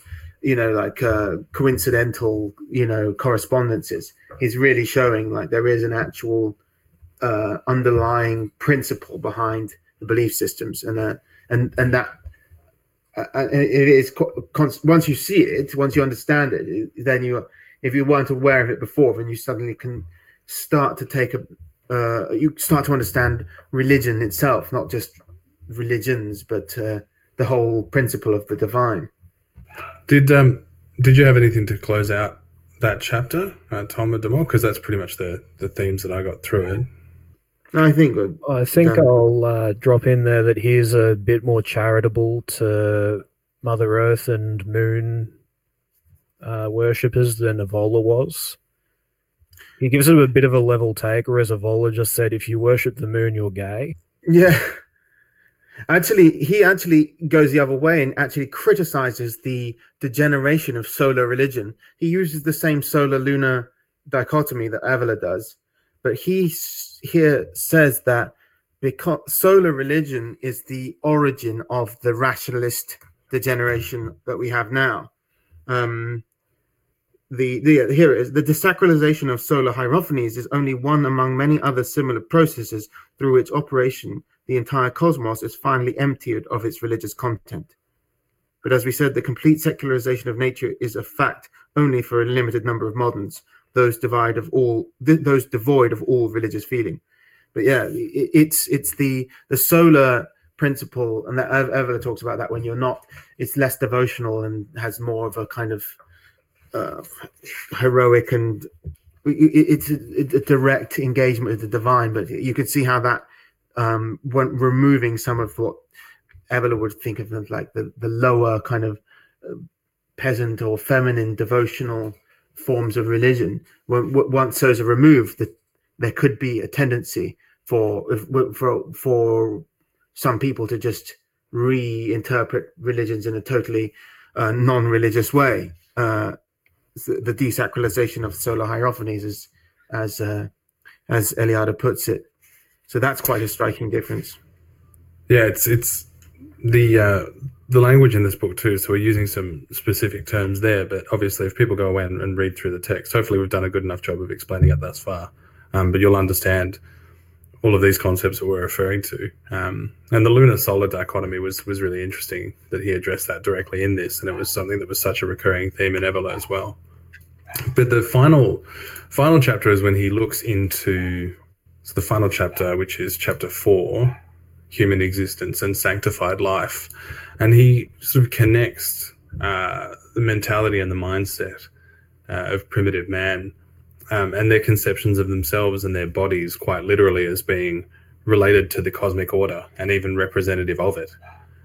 coincidental correspondences. He's really showing like there is an actual underlying principle behind the belief systems, and that it is once you see it, once you understand it, then if you weren't aware of it before, then you suddenly can start to take you start to understand religion itself, not just religions, but the whole principle of the divine. Did you have anything to close out that chapter, Talmud de Mor, because that's pretty much the themes that I got through it. I think I'll drop in there that he's a bit more charitable to Mother Earth and Moon worshippers than Evola was. He gives him a bit of a level take, whereas Evola just said, if you worship the moon, you're gay. Yeah. Actually, he actually goes the other way and actually criticizes the degeneration of solar religion. He uses the same solar-lunar dichotomy that Evola does, but he here says that because solar religion is the origin of the rationalist degeneration that we have now. Here it is. The desacralization of solar hierophanies is only one among many other similar processes through which operation the entire cosmos is finally emptied of its religious content. But as we said, the complete secularization of nature is a fact only for a limited number of moderns, those devoid of all religious feeling. But yeah, it's the solar principle, and that Evola talks about that when you're not, it's less devotional and has more of a kind of heroic, and it's a direct engagement with the divine. But you could see how that when removing some of what Evola would think of as like the lower kind of peasant or feminine devotional forms of religion, once those are removed, there could be a tendency for some people to just reinterpret religions in a totally non-religious way. The desacralization of solar hierophanies, as Eliade puts it. So that's quite a striking difference. Yeah, it's the language in this book too. So we're using some specific terms there, but obviously, if people go away and read through the text, hopefully we've done a good enough job of explaining it thus far. But you'll understand all of these concepts that we're referring to. And the lunar-solar dichotomy was really interesting that he addressed that directly in this, and it was something that was such a recurring theme in Evola as well. But the final chapter is when he looks into the final chapter, which is chapter 4, Human Existence and Sanctified Life. And he sort of connects the mentality and the mindset of primitive man and their conceptions of themselves and their bodies quite literally as being related to the cosmic order and even representative of it.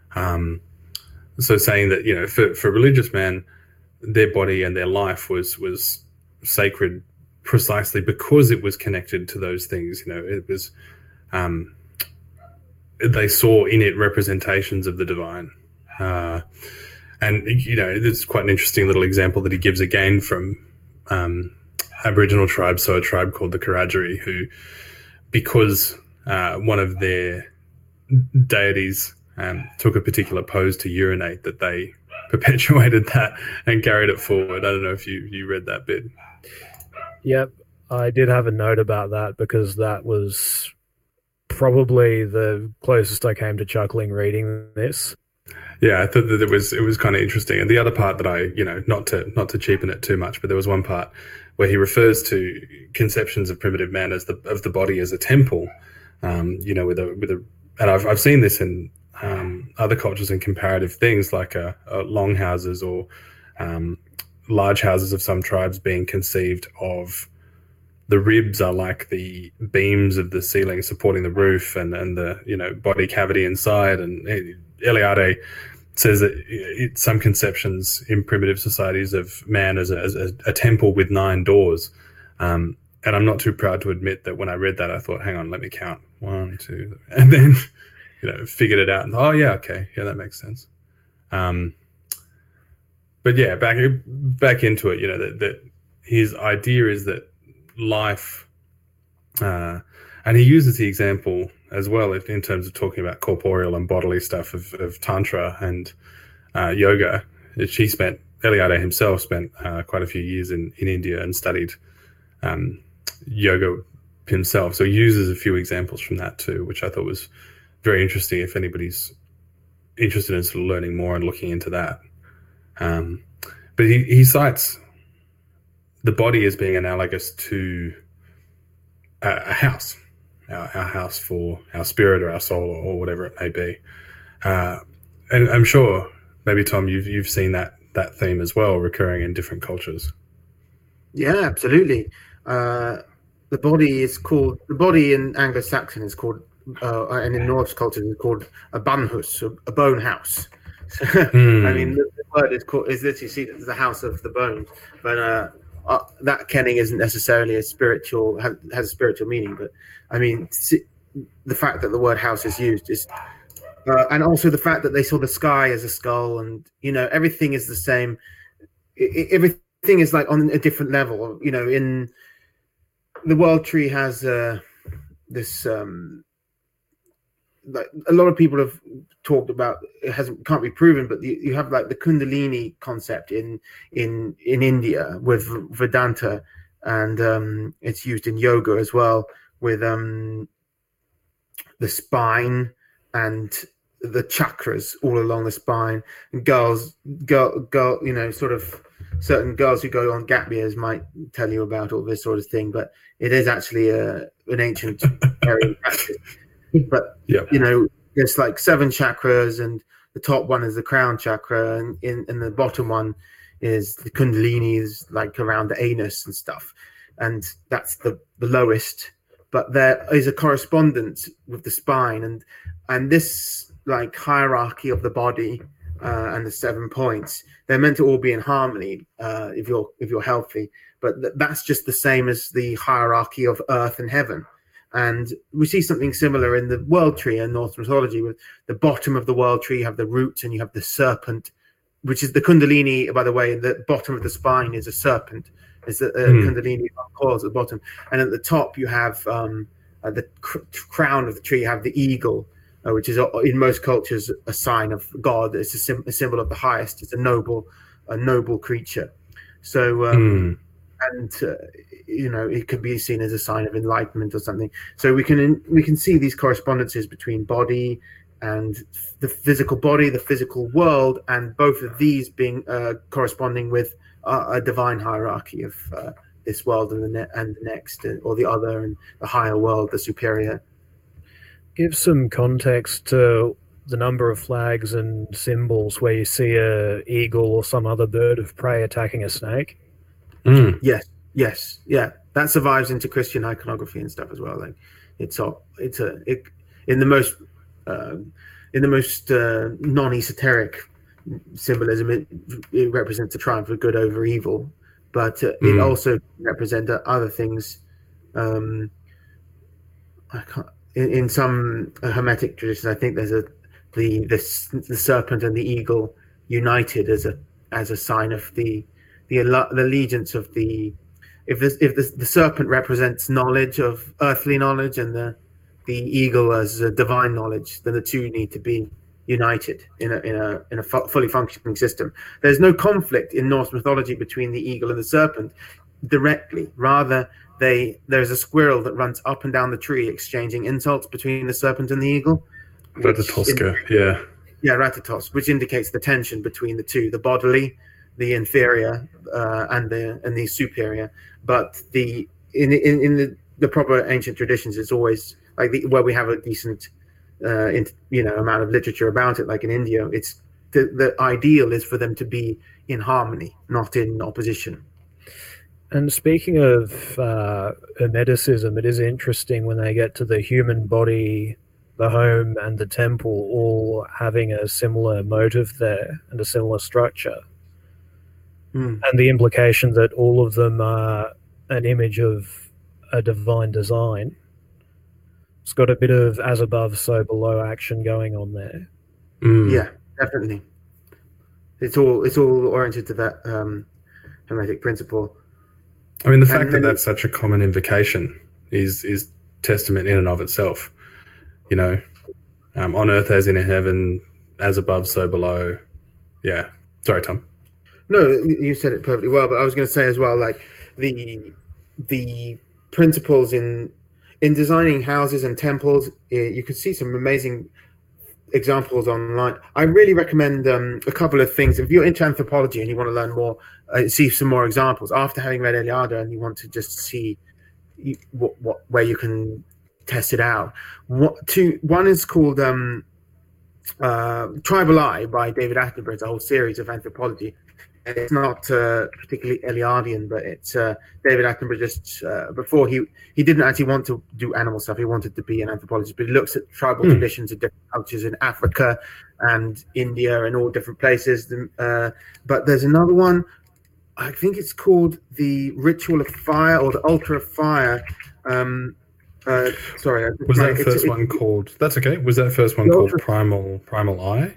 So saying that, you know, for religious man, their body and their life was sacred precisely because it was connected to those things. You know, it was they saw in it representations of the divine. And, you know, it's quite an interesting little example that he gives again from Aboriginal tribes, so a tribe called the Wiradjuri, who, because one of their deities took a particular pose to urinate, that they perpetuated that and carried it forward. I don't know if you read that bit. Yep, I did have a note about that because that was probably the closest I came to chuckling reading this. Yeah, I thought that it was kind of interesting. And the other part that I, you know, not to cheapen it too much, but there was one part where he refers to conceptions of primitive man as of the body as a temple, you know, with a, and I've seen this in other cultures and comparative things like longhouses or large houses of some tribes being conceived of. The ribs are like the beams of the ceiling supporting the roof and the, you know, body cavity inside. And Eliade says that some conceptions in primitive societies of man as a temple with 9 doors. And I'm not too proud to admit that when I read that, I thought, hang on, let me count 1, 2, and then, you know, figured it out. And, oh yeah, okay, yeah, that makes sense. But yeah, back into it, you know, that his idea is that life, and he uses the example as well in terms of talking about corporeal and bodily stuff of Tantra and yoga. Eliade himself spent quite a few years in India and studied yoga himself. So he uses a few examples from that too, which I thought was very interesting if anybody's interested in sort of learning more and looking into that. But he cites the body as being analogous to a house, our house for our spirit or our soul or whatever it may be. And I'm sure, maybe Tom, you've seen that theme as well recurring in different cultures. Yeah, absolutely. The body in Anglo-Saxon is called, and in Norse culture is called a banhus, a bone house. I mean, the word is literally seen as the house of the bones, but that kenning isn't necessarily has a spiritual meaning. But I mean, the fact that the word house is used is, and also the fact that they saw the sky as a skull, and everything is the same. Everything is like on a different level. In the world tree has this. Like a lot of people have talked about, can't be proven, but you have like the Kundalini concept in India with Vedanta, and it's used in yoga as well with the spine and the chakras all along the spine. And sort of certain girls who go on gap years might tell you about all this sort of thing, but it is actually an ancient area of practice. But there's like 7 chakras, and the top one is the crown chakra, and in the bottom one is the Kundalini, is like around the anus and stuff, and that's the lowest. But there is a correspondence with the spine, and this like hierarchy of the body and the 7 points. They're meant to all be in harmony if you're healthy. But that's just the same as the hierarchy of earth and heaven. And we see something similar in the world tree in Norse mythology. With the bottom of the world tree, you have the roots, and you have the serpent, which is the Kundalini. By the way, the bottom of the spine is a serpent. It's the Kundalini coils at the bottom, and at the top you have the crown of the tree. You have the eagle, which is in most cultures a sign of God. It's a symbol of the highest. It's a noble creature. So. It could be seen as a sign of enlightenment or something. So we can see these correspondences between body and the physical body, the physical world, and both of these being corresponding with a divine hierarchy of this world and the next, or the other, and the higher world, the superior. Give some context to the number of flags and symbols where you see a eagle or some other bird of prey attacking a snake. Yes, yeah. That survives into Christian iconography and stuff as well. Like in the most non-esoteric symbolism, it represents the triumph of good over evil, but it also represents other things. In some Hermetic traditions, I think there's the serpent and the eagle united as a sign of the allegiance of the. If the serpent represents knowledge of earthly knowledge, and the eagle as a divine knowledge, then the two need to be united in a fully functioning system. There's no conflict in Norse mythology between the eagle and the serpent directly. Rather, there's a squirrel that runs up and down the tree exchanging insults between the serpent and the eagle. Ratatoska, yeah. Yeah, Ratatos, which indicates the tension between the two, the bodily, the inferior, and the superior. But in the proper ancient traditions, it's always like where we have a decent amount of literature about it, like in India. It's the ideal is for them to be in harmony, not in opposition. And speaking of Hermeticism, it is interesting when they get to the human body, the home, and the temple all having a similar motive there and a similar structure. And the implication that all of them are an image of a divine design. It's got a bit of as above, so below action going on there. Yeah, definitely. It's all oriented to that Hermetic principle. I mean, the fact that that's such a common invocation is testament in and of itself. On earth as in heaven, as above, so below. Yeah. Sorry, Tom. No, you said it perfectly well. But I was going to say as well, like the principles in designing houses and temples, you could see some amazing examples online. I really recommend a couple of things. If you're into anthropology and you want to learn more, see some more examples after having read Eliade, and you want to just see where you can test it out. One is called Tribal Eye by David Attenborough. It's a whole series of anthropology. it's not particularly Eliadian, but it's David Attenborough. Just before he didn't actually want to do animal stuff. He wanted to be an anthropologist, but he looks at tribal traditions in different cultures in Africa and India and all different places. But there's another one. I think it's called The Ritual of Fire or The Altar of Fire. Sorry, was that first one called? That's okay. Was that first one called Primal Eye?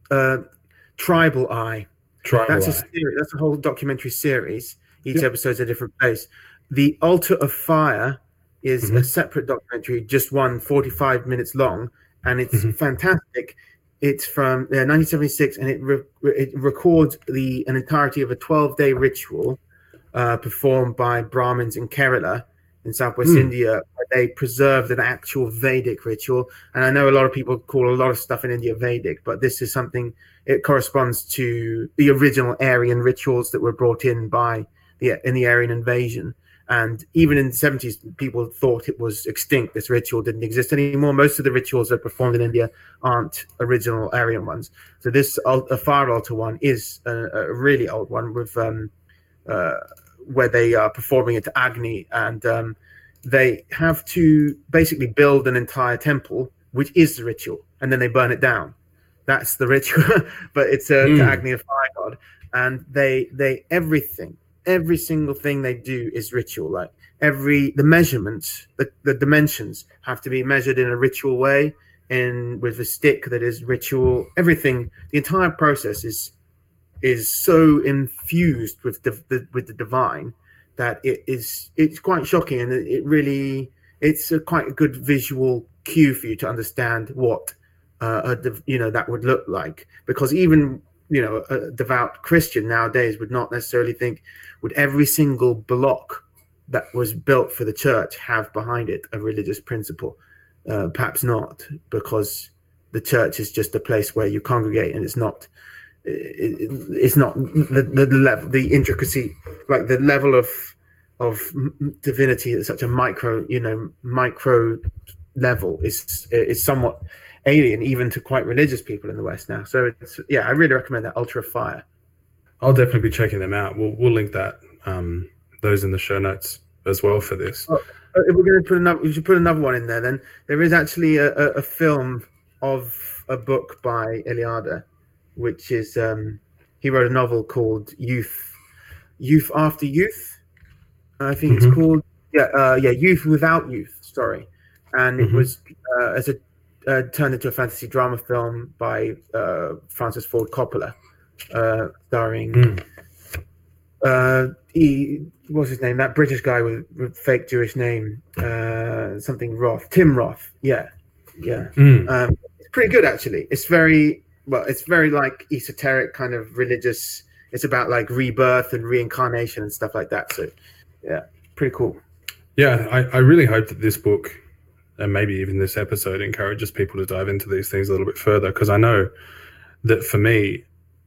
Tribal Eye. Tribal That's Eye. That's a whole documentary series. Each episode's a different place. The Altar of Fire is a separate documentary, just 45 minutes long, and it's fantastic. It's from 1976, and it records an entirety of a 12-day ritual performed by Brahmins in Kerala in southwest India, where they preserved an actual Vedic ritual. And I know a lot of people call a lot of stuff in India Vedic, but this is something, it corresponds to the original Aryan rituals that were brought in in the Aryan invasion. And even in the 70s, people thought it was extinct. This ritual didn't exist anymore. Most of the rituals that are performed in India aren't original Aryan ones. So this a fire altar one is a really old one with where they are performing it to Agni, and they have to basically build an entire temple, which is the ritual, and then they burn it down. That's the ritual, but it's to Agni, the fire god, and they every single thing they do is ritual. Like the measurements, the dimensions have to be measured in a ritual way, and with a stick that is ritual. Everything, the entire process is so infused with the divine that it's quite shocking, and it's quite a good visual cue for you to understand what that would look like, because even a devout Christian nowadays would not necessarily think, would every single block that was built for the church have behind it a religious principle? Perhaps not, because the church is just a place where you congregate, and it's not the level, the intricacy, like the level of divinity at such a micro level is somewhat alien even to quite religious people in the West now. So I really recommend that Altar of Fire. I'll definitely be checking them out. We'll link those in the show notes as well for this. If we're going to we should put another one in there. Then there is actually a film of a book by Eliade, which is he wrote a novel called Youth After Youth. I think it's called Youth Without Youth. Sorry, and it was turned into a fantasy drama film by Francis Ford Coppola, starring what's his name? That British guy with fake Jewish name, something Roth, Tim Roth. It's pretty good actually. It's very like esoteric kind of religious. It's about like rebirth and reincarnation and stuff like that. So yeah, pretty cool. Yeah, I really hope that this book, and maybe even this episode, encourages people to dive into these things a little bit further, because I know that for me,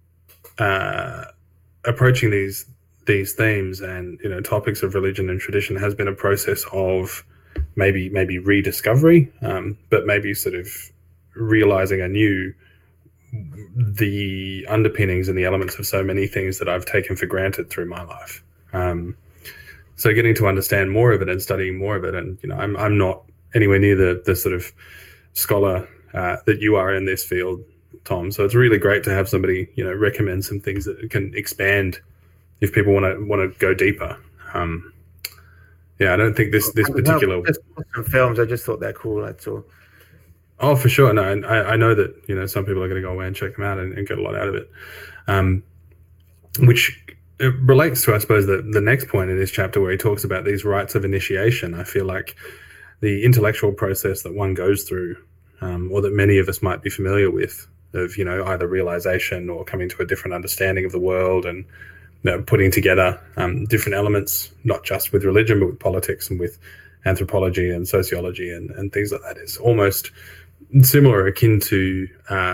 approaching these themes and topics of religion and tradition has been a process of maybe rediscovery, but maybe sort of realizing anew the underpinnings and the elements of so many things that I've taken for granted through my life. So getting to understand more of it and studying more of it, and I'm not anywhere near the sort of scholar that you are in this field, Tom. So it's really great to have somebody recommend some things that can expand if people want to go deeper. I don't think this particular films. I just thought they're cool. That's all. Oh, for sure. No, I know that some people are going to go away and check them out and get a lot out of it, which it relates to, I suppose, the next point in this chapter where he talks about these rites of initiation. I feel like the intellectual process that one goes through, or that many of us might be familiar with, of either realization or coming to a different understanding of the world, and putting together different elements, not just with religion but with politics and with anthropology and sociology and things like that, is almost similar, akin to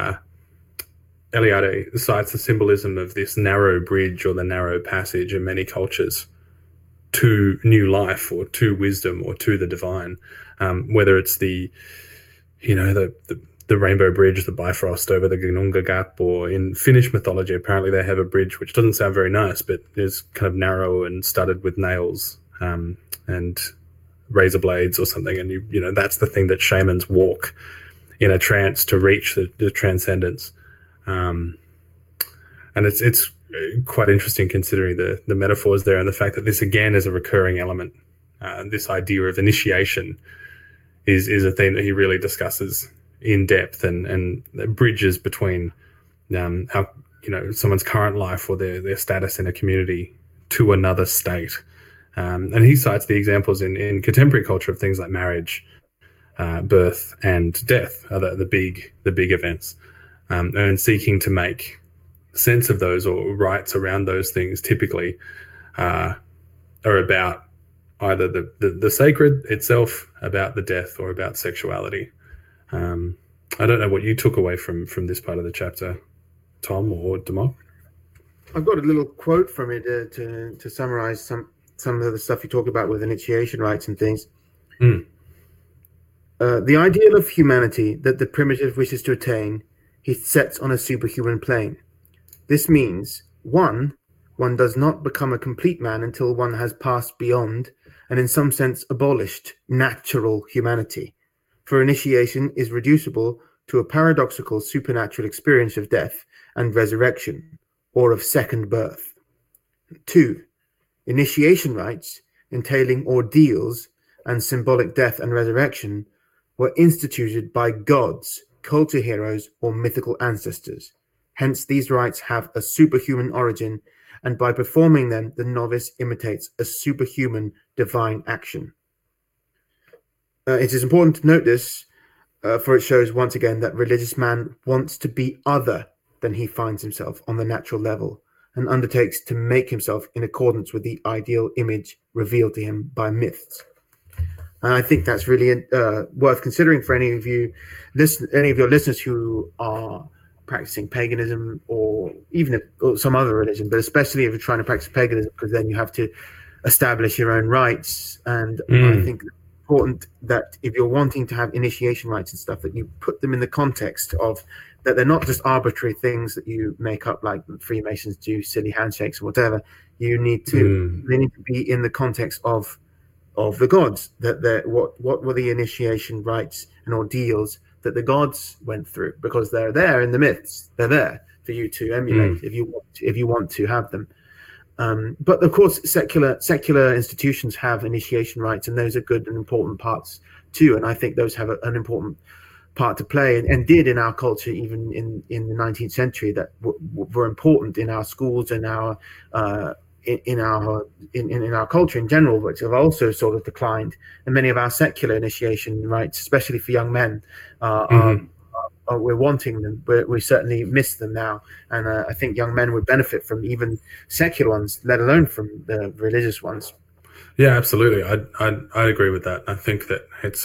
Eliade cites the symbolism of this narrow bridge or the narrow passage in many cultures to new life or to wisdom or to the divine, whether it's the Rainbow Bridge, the Bifrost over the Gununga Gap, or in Finnish mythology, apparently they have a bridge which doesn't sound very nice, but is kind of narrow and studded with nails and razor blades or something. And you know that's the thing that shamans walk in a trance to reach the transcendence. And it's quite interesting considering the metaphors there and the fact that this again is a recurring element. This idea of initiation is a theme that he really discusses in depth and bridges between how someone's current life or their status in a community to another state. And he cites the examples in contemporary culture of things like marriage, birth, and death are the big events, and seeking to make sense of those or rites around those things typically are about either the sacred itself, about the death, or about sexuality. I don't know what you took away from this part of the chapter, Tom or Demok. I've got a little quote from it to summarize some of the stuff you talk about with initiation rites and things. The ideal of humanity that the primitive wishes to attain, he sets on a superhuman plane. This means, one does not become a complete man until one has passed beyond and in some sense abolished natural humanity. For initiation is reducible to a paradoxical supernatural experience of death and resurrection, or of second birth. 2. Initiation rites, entailing ordeals and symbolic death and resurrection, were instituted by gods, culture heroes, or mythical ancestors. Hence, these rites have a superhuman origin, and by performing them, the novice imitates a superhuman divine action. It is important to note this, for it shows once again that religious man wants to be other than he finds himself on the natural level, and undertakes to make himself in accordance with the ideal image revealed to him by myths. And I think that's really worth considering for any of your listeners who are practicing paganism or even or some other religion, but especially if you're trying to practice paganism, because then you have to establish your own rites. And I think it's important that if you're wanting to have initiation rites and stuff, that you put them in the context of that they're not just arbitrary things that you make up like Freemasons do, silly handshakes or whatever. They need to be in the context of the gods, that what were the initiation rites and ordeals that the gods went through, because they're there in the myths. They're there for you to emulate if you want to have them. But of course, secular institutions have initiation rites, and those are good and important parts too. And I think those have an important part to play, and did in our culture even in the 19th century, that were important in our schools and in our culture in general, which have also sort of declined. And many of our secular initiation rites, especially for young men, we're wanting them, but we certainly miss them now. And I think young men would benefit from even secular ones, let alone from the religious ones. Yeah, absolutely. I agree with that. I think that it's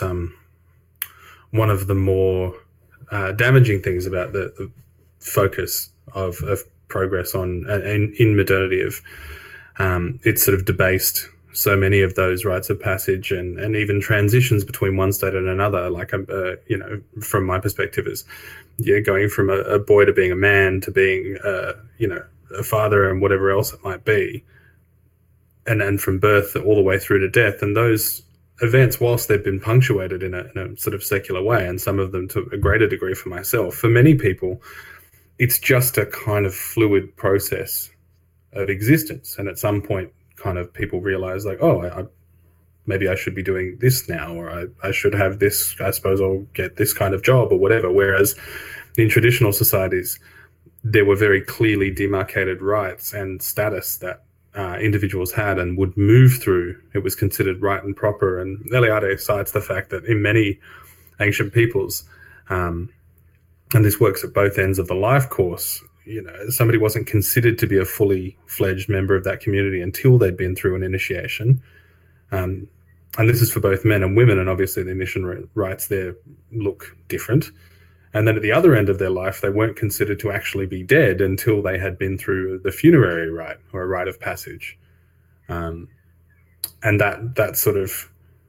one of the more damaging things about the focus of progress on in modernity of it's sort of debased so many of those rites of passage and even transitions between one state and another. Like, from my perspective, is going from a boy to being a man to being, a father and whatever else it might be, and then from birth all the way through to death. And those events, whilst they've been punctuated in a sort of secular way, and some of them to a greater degree for myself, for many people, it's just a kind of fluid process of existence. And at some point, kind of people realize like, maybe I should be doing this now, or I should have this, I suppose I'll get this kind of job or whatever. Whereas in traditional societies, there were very clearly demarcated rights and status that individuals had and would move through. It was considered right and proper. And Eliade cites the fact that in many ancient peoples, and this works at both ends of the life course, somebody wasn't considered to be a fully fledged member of that community until they'd been through an initiation. And this is for both men and women, and obviously the initiation rites there look different. And then at the other end of their life, they weren't considered to actually be dead until they had been through the funerary rite or a rite of passage. And that sort of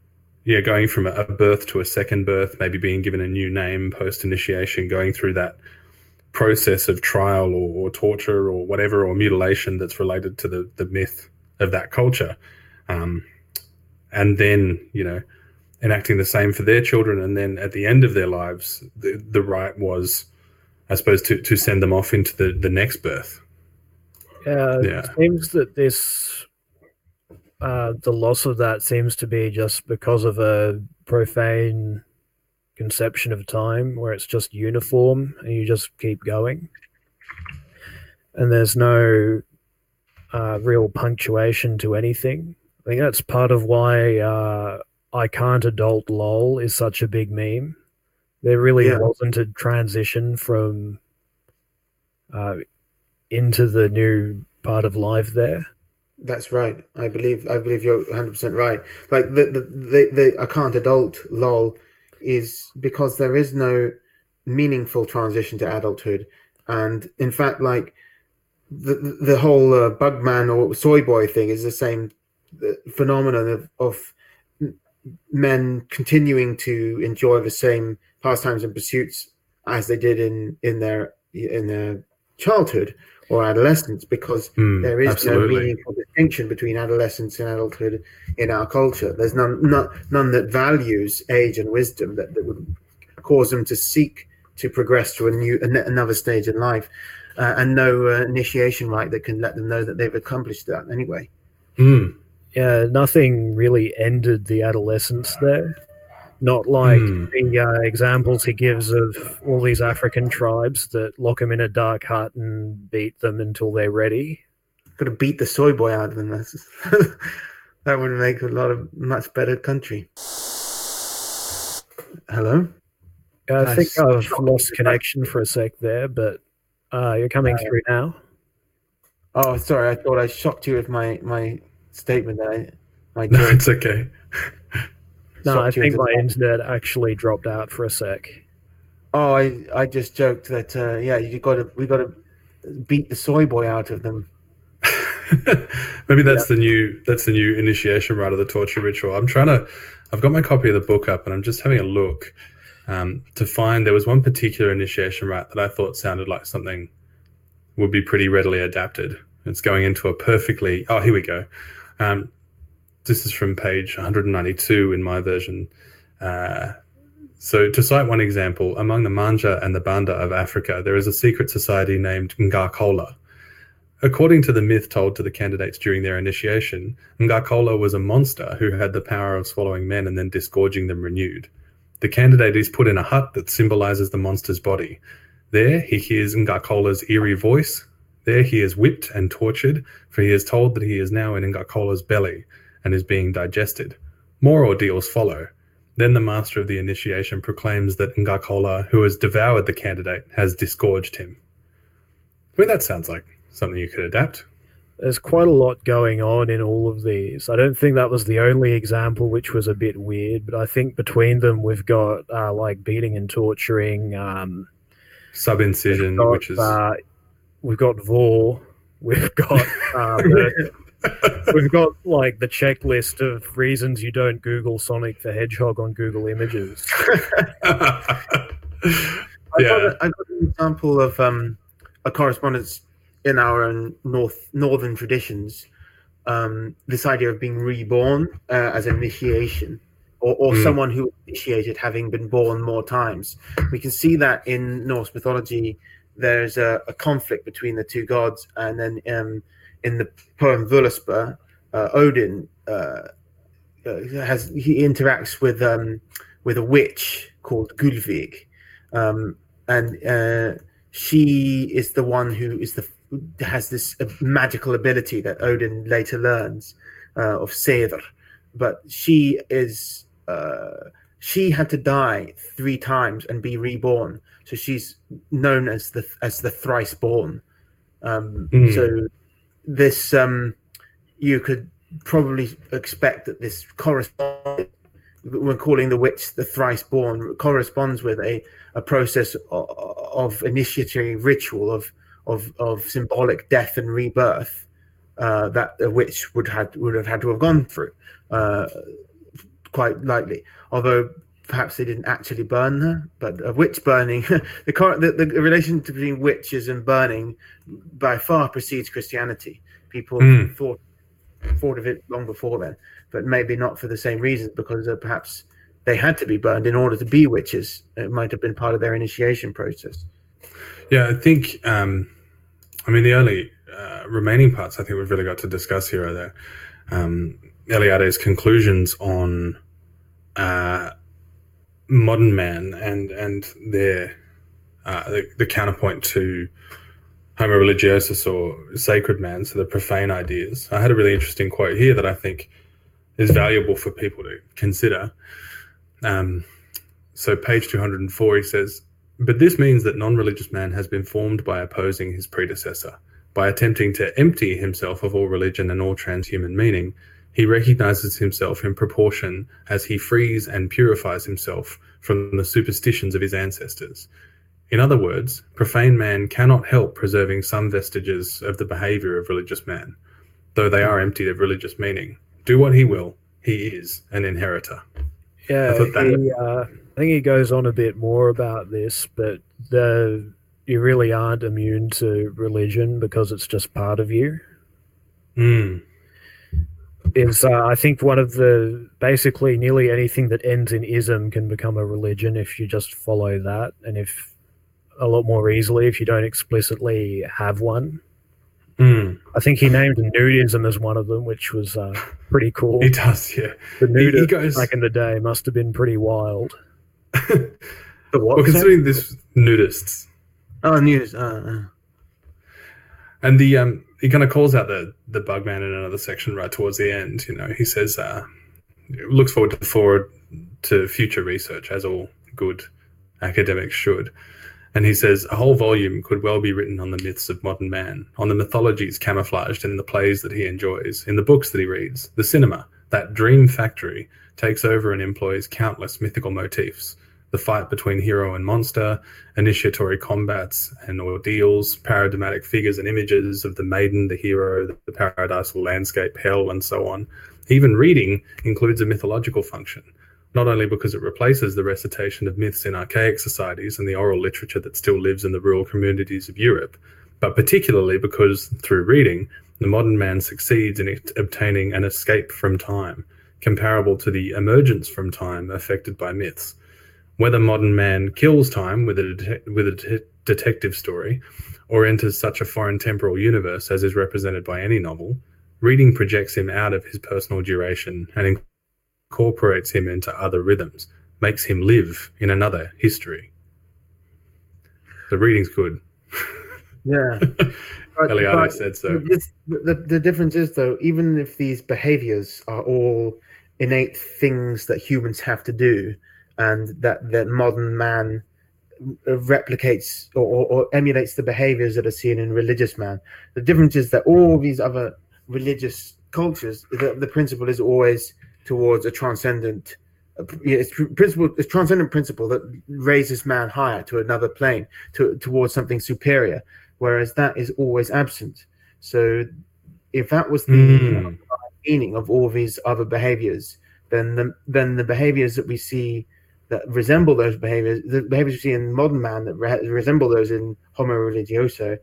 going from a birth to a second birth, maybe being given a new name post-initiation, going through that process of trial or torture or whatever, or mutilation that's related to the myth of that culture. And then, enacting the same for their children. And then at the end of their lives, the rite was, I suppose, to send them off into the next birth. It seems that this, the loss of that seems to be just because of a profane conception of time where it's just uniform and you just keep going. And there's no real punctuation to anything. I think that's part of why I Can't Adult LOL is such a big meme. There really wasn't a transition from into the new part of life there. That's right. I believe you're 100% right. Like the I Can't Adult LOL is because there is no meaningful transition to adulthood, and in fact, like the whole Bugman or Soy Boy thing is the same phenomenon of men continuing to enjoy the same pastimes and pursuits as they did in their childhood or adolescence, because there is no meaningful distinction between adolescence and adulthood in our culture. There's none that values age and wisdom that would cause them to seek to progress to another stage in life, and no initiation rite that can let them know that they've accomplished that anyway. Yeah, nothing really ended the adolescence there. Not like the examples he gives of all these African tribes that lock them in a dark hut and beat them until they're ready. Got to beat the soy boy out of them. That would make a much better country. Hello? I think I've lost connection for a sec there, but you're coming through now. Oh, sorry. I thought I shocked you with my statement. No, it's okay. No, I think my internet actually dropped out for a sec. Oh, I just joked that we got to beat the soy boy out of them. Maybe that's the new initiation rite of the torture ritual. I've got my copy of the book up and I'm just having a look to find, there was one particular initiation rite that I thought sounded like something would be pretty readily adapted. It's going into a perfectly, here we go. This is from page 192 in my version. So to cite one example, among the Manja and the Banda of Africa, there is a secret society named Ngakola. According to the myth told to the candidates during their initiation, Ngakola was a monster who had the power of swallowing men and then disgorging them renewed. The candidate is put in a hut that symbolizes the monster's body. There he hears Ngakola's eerie voice. There he is whipped and tortured, for he is told that he is now in Ngakola's belly and is being digested. More ordeals follow. Then the master of the initiation proclaims that Ngakola, who has devoured the candidate, has disgorged him. I mean, that sounds like something you could adapt. There's quite a lot going on in all of these. I don't think that was the only example which was a bit weird, but I think between them we've got like beating and torturing. Sub-incision, which is... we've got Vor. We've got... we've got like the checklist of reasons you don't Google Sonic the Hedgehog on Google Images. I got an example of a correspondence in our own northern traditions. This idea of being reborn as initiation, or someone who initiated having been born more times. We can see that in Norse mythology. There's a conflict between the two gods, and then in the poem Völuspá, Odin interacts with a witch called Gulvig, and she is the one who has this magical ability that Odin later learns of Seidr, but she had to die 3 times and be reborn, so she's known as the thrice born. So this you could probably expect that this corresponds, when calling the witch the thrice born, corresponds with a process of initiatory ritual of symbolic death and rebirth that a witch would have had to have gone through. quite likely. Although perhaps they didn't actually burn her, but a witch burning, the relation between witches and burning by far precedes Christianity. People thought of it long before then, but maybe not for the same reasons, because perhaps they had to be burned in order to be witches. It might have been part of their initiation process. Yeah, I think, the only remaining parts I think we've really got to discuss here are Eliade's conclusions on modern man and their the counterpoint to homo religiosus, or sacred man, so the profane ideas. I had a really interesting quote here that I think is valuable for people to consider. So page 204, he says, "But this means that non-religious man has been formed by opposing his predecessor. By attempting to empty himself of all religion and all transhuman meaning, he recognizes himself in proportion as he frees and purifies himself from the superstitions of his ancestors. In other words, profane man cannot help preserving some vestiges of the behavior of religious man, though they are emptied of religious meaning. Do what he will, he is an inheritor." Yeah, I think he goes on a bit more about this, but you really aren't immune to religion because it's just part of you. I think one of basically nearly anything that ends in ism can become a religion if you just follow that, and if a lot more easily if you don't explicitly have one. I think he named nudism as one of them, which was pretty cool. He does, yeah. The nudists back in the day must have been pretty wild. Well, considering this nudists. Oh, nudists. And he kind of calls out the Bugman in another section right towards the end. He says, looks forward to future research, as all good academics should. And he says, "A whole volume could well be written on the myths of modern man, on the mythologies camouflaged in the plays that he enjoys, in the books that he reads. The cinema, that dream factory, takes over and employs countless mythical motifs. The fight between hero and monster, initiatory combats and ordeals, paradigmatic figures and images of the maiden, the hero, the paradisal landscape, hell, and so on. Even reading includes a mythological function, not only because it replaces the recitation of myths in archaic societies and the oral literature that still lives in the rural communities of Europe, but particularly because, through reading, the modern man succeeds in obtaining an escape from time, comparable to the emergence from time affected by myths. Whether modern man kills time with a detective story, or enters such a foreign temporal universe as is represented by any novel, reading projects him out of his personal duration and incorporates him into other rhythms, makes him live in another history." The reading's good. Yeah. Eliade said so. The difference is, though, even if these behaviors are all innate things that humans have to do, and that modern man replicates or emulates the behaviors that are seen in religious man, the difference is that all these other religious cultures, the principle is always towards a transcendent transcendent principle that raises man higher to another plane, towards something superior, whereas that is always absent. So if that was the meaning of all these other behaviors, then the behaviors that we see that resemble those behaviors, the behaviors we see in modern man that resemble those in Homo religioso,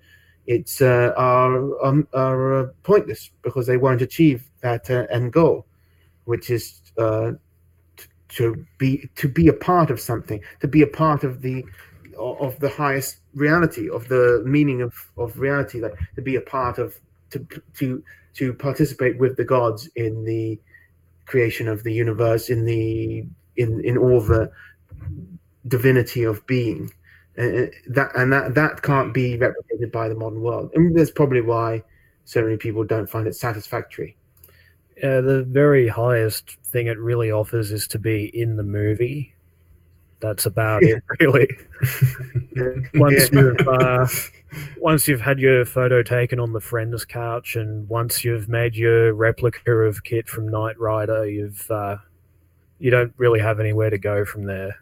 are pointless, because they won't achieve that end goal, which is to be a part of something, to be a part of the highest reality, of the meaning of reality, like to be a part of, to participate with the gods in the creation of the universe, in all the divinity of being. That can't be replicated by the modern world, and that's probably why so many people don't find it satisfactory. The very highest thing it really offers is to be in the movie. That's about it, really. Once you've had your photo taken on the friend's couch, and once you've made your replica of Kit from Knight Rider, you don't really have anywhere to go from there.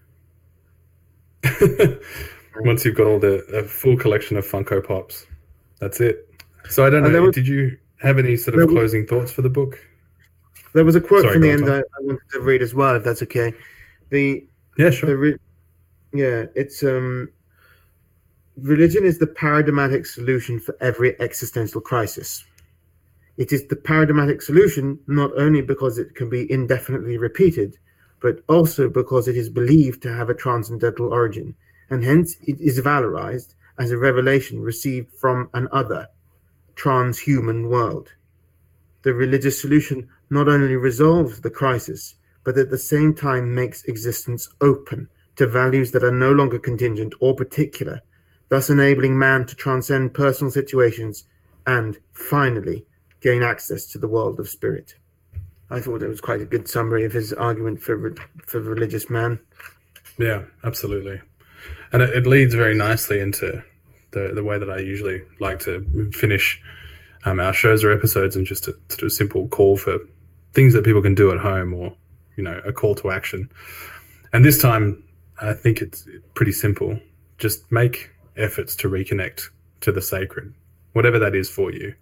Once you've got all a full collection of Funko Pops, that's it. So I don't know, did you have any sort of closing thoughts for the book? There was a quote Sorry, from the go on, end Tom. I wanted to read as well, if that's okay. Yeah, sure. It's religion is the paradigmatic solution for every existential crisis. It is the paradigmatic solution not only because it can be indefinitely repeated, but also because it is believed to have a transcendental origin, and hence it is valorized as a revelation received from an other, transhuman world. The religious solution not only resolves the crisis, but at the same time makes existence open to values that are no longer contingent or particular, thus enabling man to transcend personal situations and, finally, gain access to the world of spirit. I thought it was quite a good summary of his argument for religious man. Yeah, absolutely. And it leads very nicely into the way that I usually like to finish our shows or episodes, and just to do a simple call for things that people can do at home, or, a call to action. And this time, I think it's pretty simple. Just make efforts to reconnect to the sacred, whatever that is for you.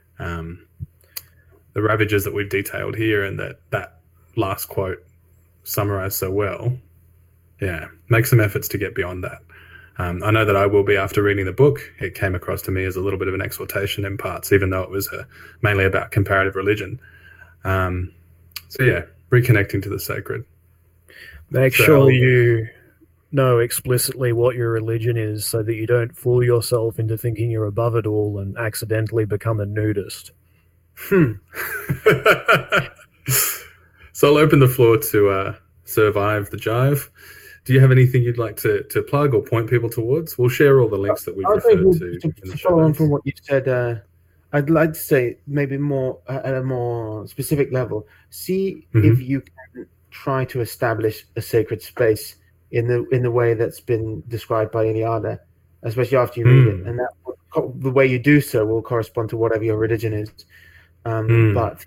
The ravages that we've detailed here and that last quote summarized so well. Yeah, make some efforts to get beyond that. I know that I will be after reading the book. It came across to me as a little bit of an exhortation in parts, even though it was mainly about comparative religion. So yeah, reconnecting to the sacred. Make sure you know explicitly what your religion is, so that you don't fool yourself into thinking you're above it all and accidentally become a nudist. So I'll open the floor to Survive the Jive. Do you have anything you'd like to plug or point people towards? We'll share all the links that we've referred to follow on from what you said, I'd like to say maybe more at a more specific level. See if you can try to establish a sacred space in the way that's been described by Eliade, especially after you read it, and that the way you do so will correspond to whatever your religion is. But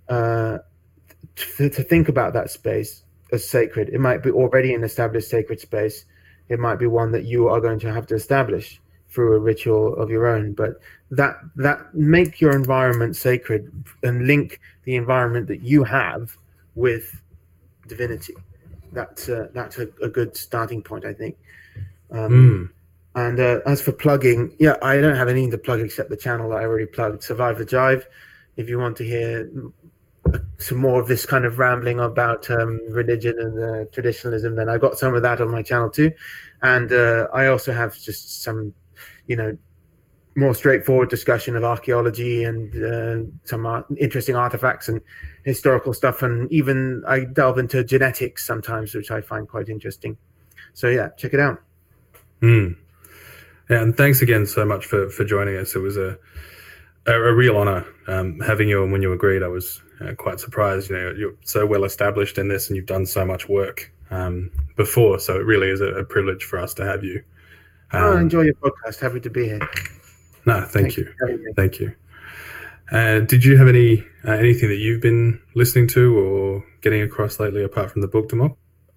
to think about that space as sacred, it might be already an established sacred space. It might be one that you are going to have to establish through a ritual of your own. But that make your environment sacred and link the environment that you have with divinity. That's a good starting point, I think. And as for plugging, I don't have anything to plug except the channel that I already plugged, Survive the Jive. If you want to hear some more of this kind of rambling about religion and traditionalism, then I got some of that on my channel too. And I also have just some, more straightforward discussion of archaeology and some interesting artifacts and historical stuff. And even I delve into genetics sometimes, which I find quite interesting. So yeah, check it out. Yeah, and thanks again so much for joining us. It was a real honor having you, and when you agreed, I was quite surprised. You're so well established in this, and you've done so much work before, so it really is a privilege for us to have you. I enjoy your podcast. Happy to be here. No, thank you. Thank you. Did you have anything that you've been listening to or getting across lately apart from the book, Damok?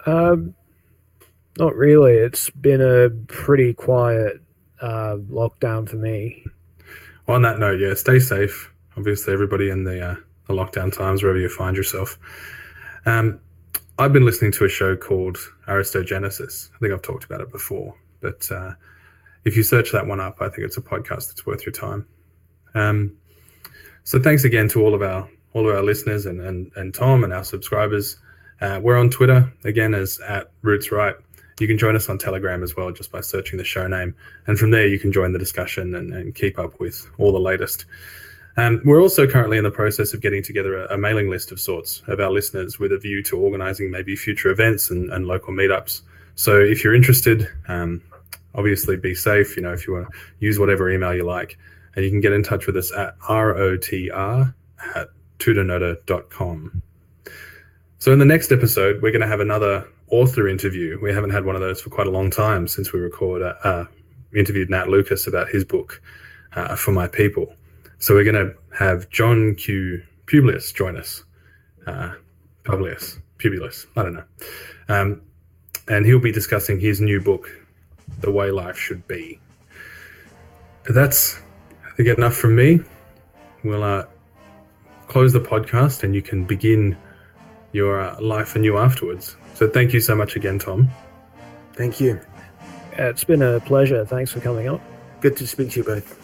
Not really. It's been a pretty quiet lockdown for me. On that note, stay safe. Obviously, everybody in the lockdown times, wherever you find yourself. I've been listening to a show called Aristogenesis. I think I've talked about it before, but if you search that one up, I think it's a podcast that's worth your time. So thanks again to all of our listeners and Tom and our subscribers. We're on Twitter again as @RootsRight. You can join us on Telegram as well, just by searching the show name. And from there, you can join the discussion and keep up with all the latest. We're also currently in the process of getting together a mailing list of sorts of our listeners with a view to organizing maybe future events and local meetups. So if you're interested, obviously be safe. If you want to use whatever email you like, and you can get in touch with us at rotr@tudornoda.com. So in the next episode, we're going to have another author interview. We haven't had one of those for quite a long time since we interviewed Nat Lucas about his book, For My People. So we're going to have John Q. Publius join us. Publius, I don't know. And he'll be discussing his new book, The Way Life Should Be. That's, I think, enough from me. We'll close the podcast and you can begin your life anew afterwards. So thank you so much again, Tom. Thank you. It's been a pleasure. Thanks for coming up. Good to speak to you both.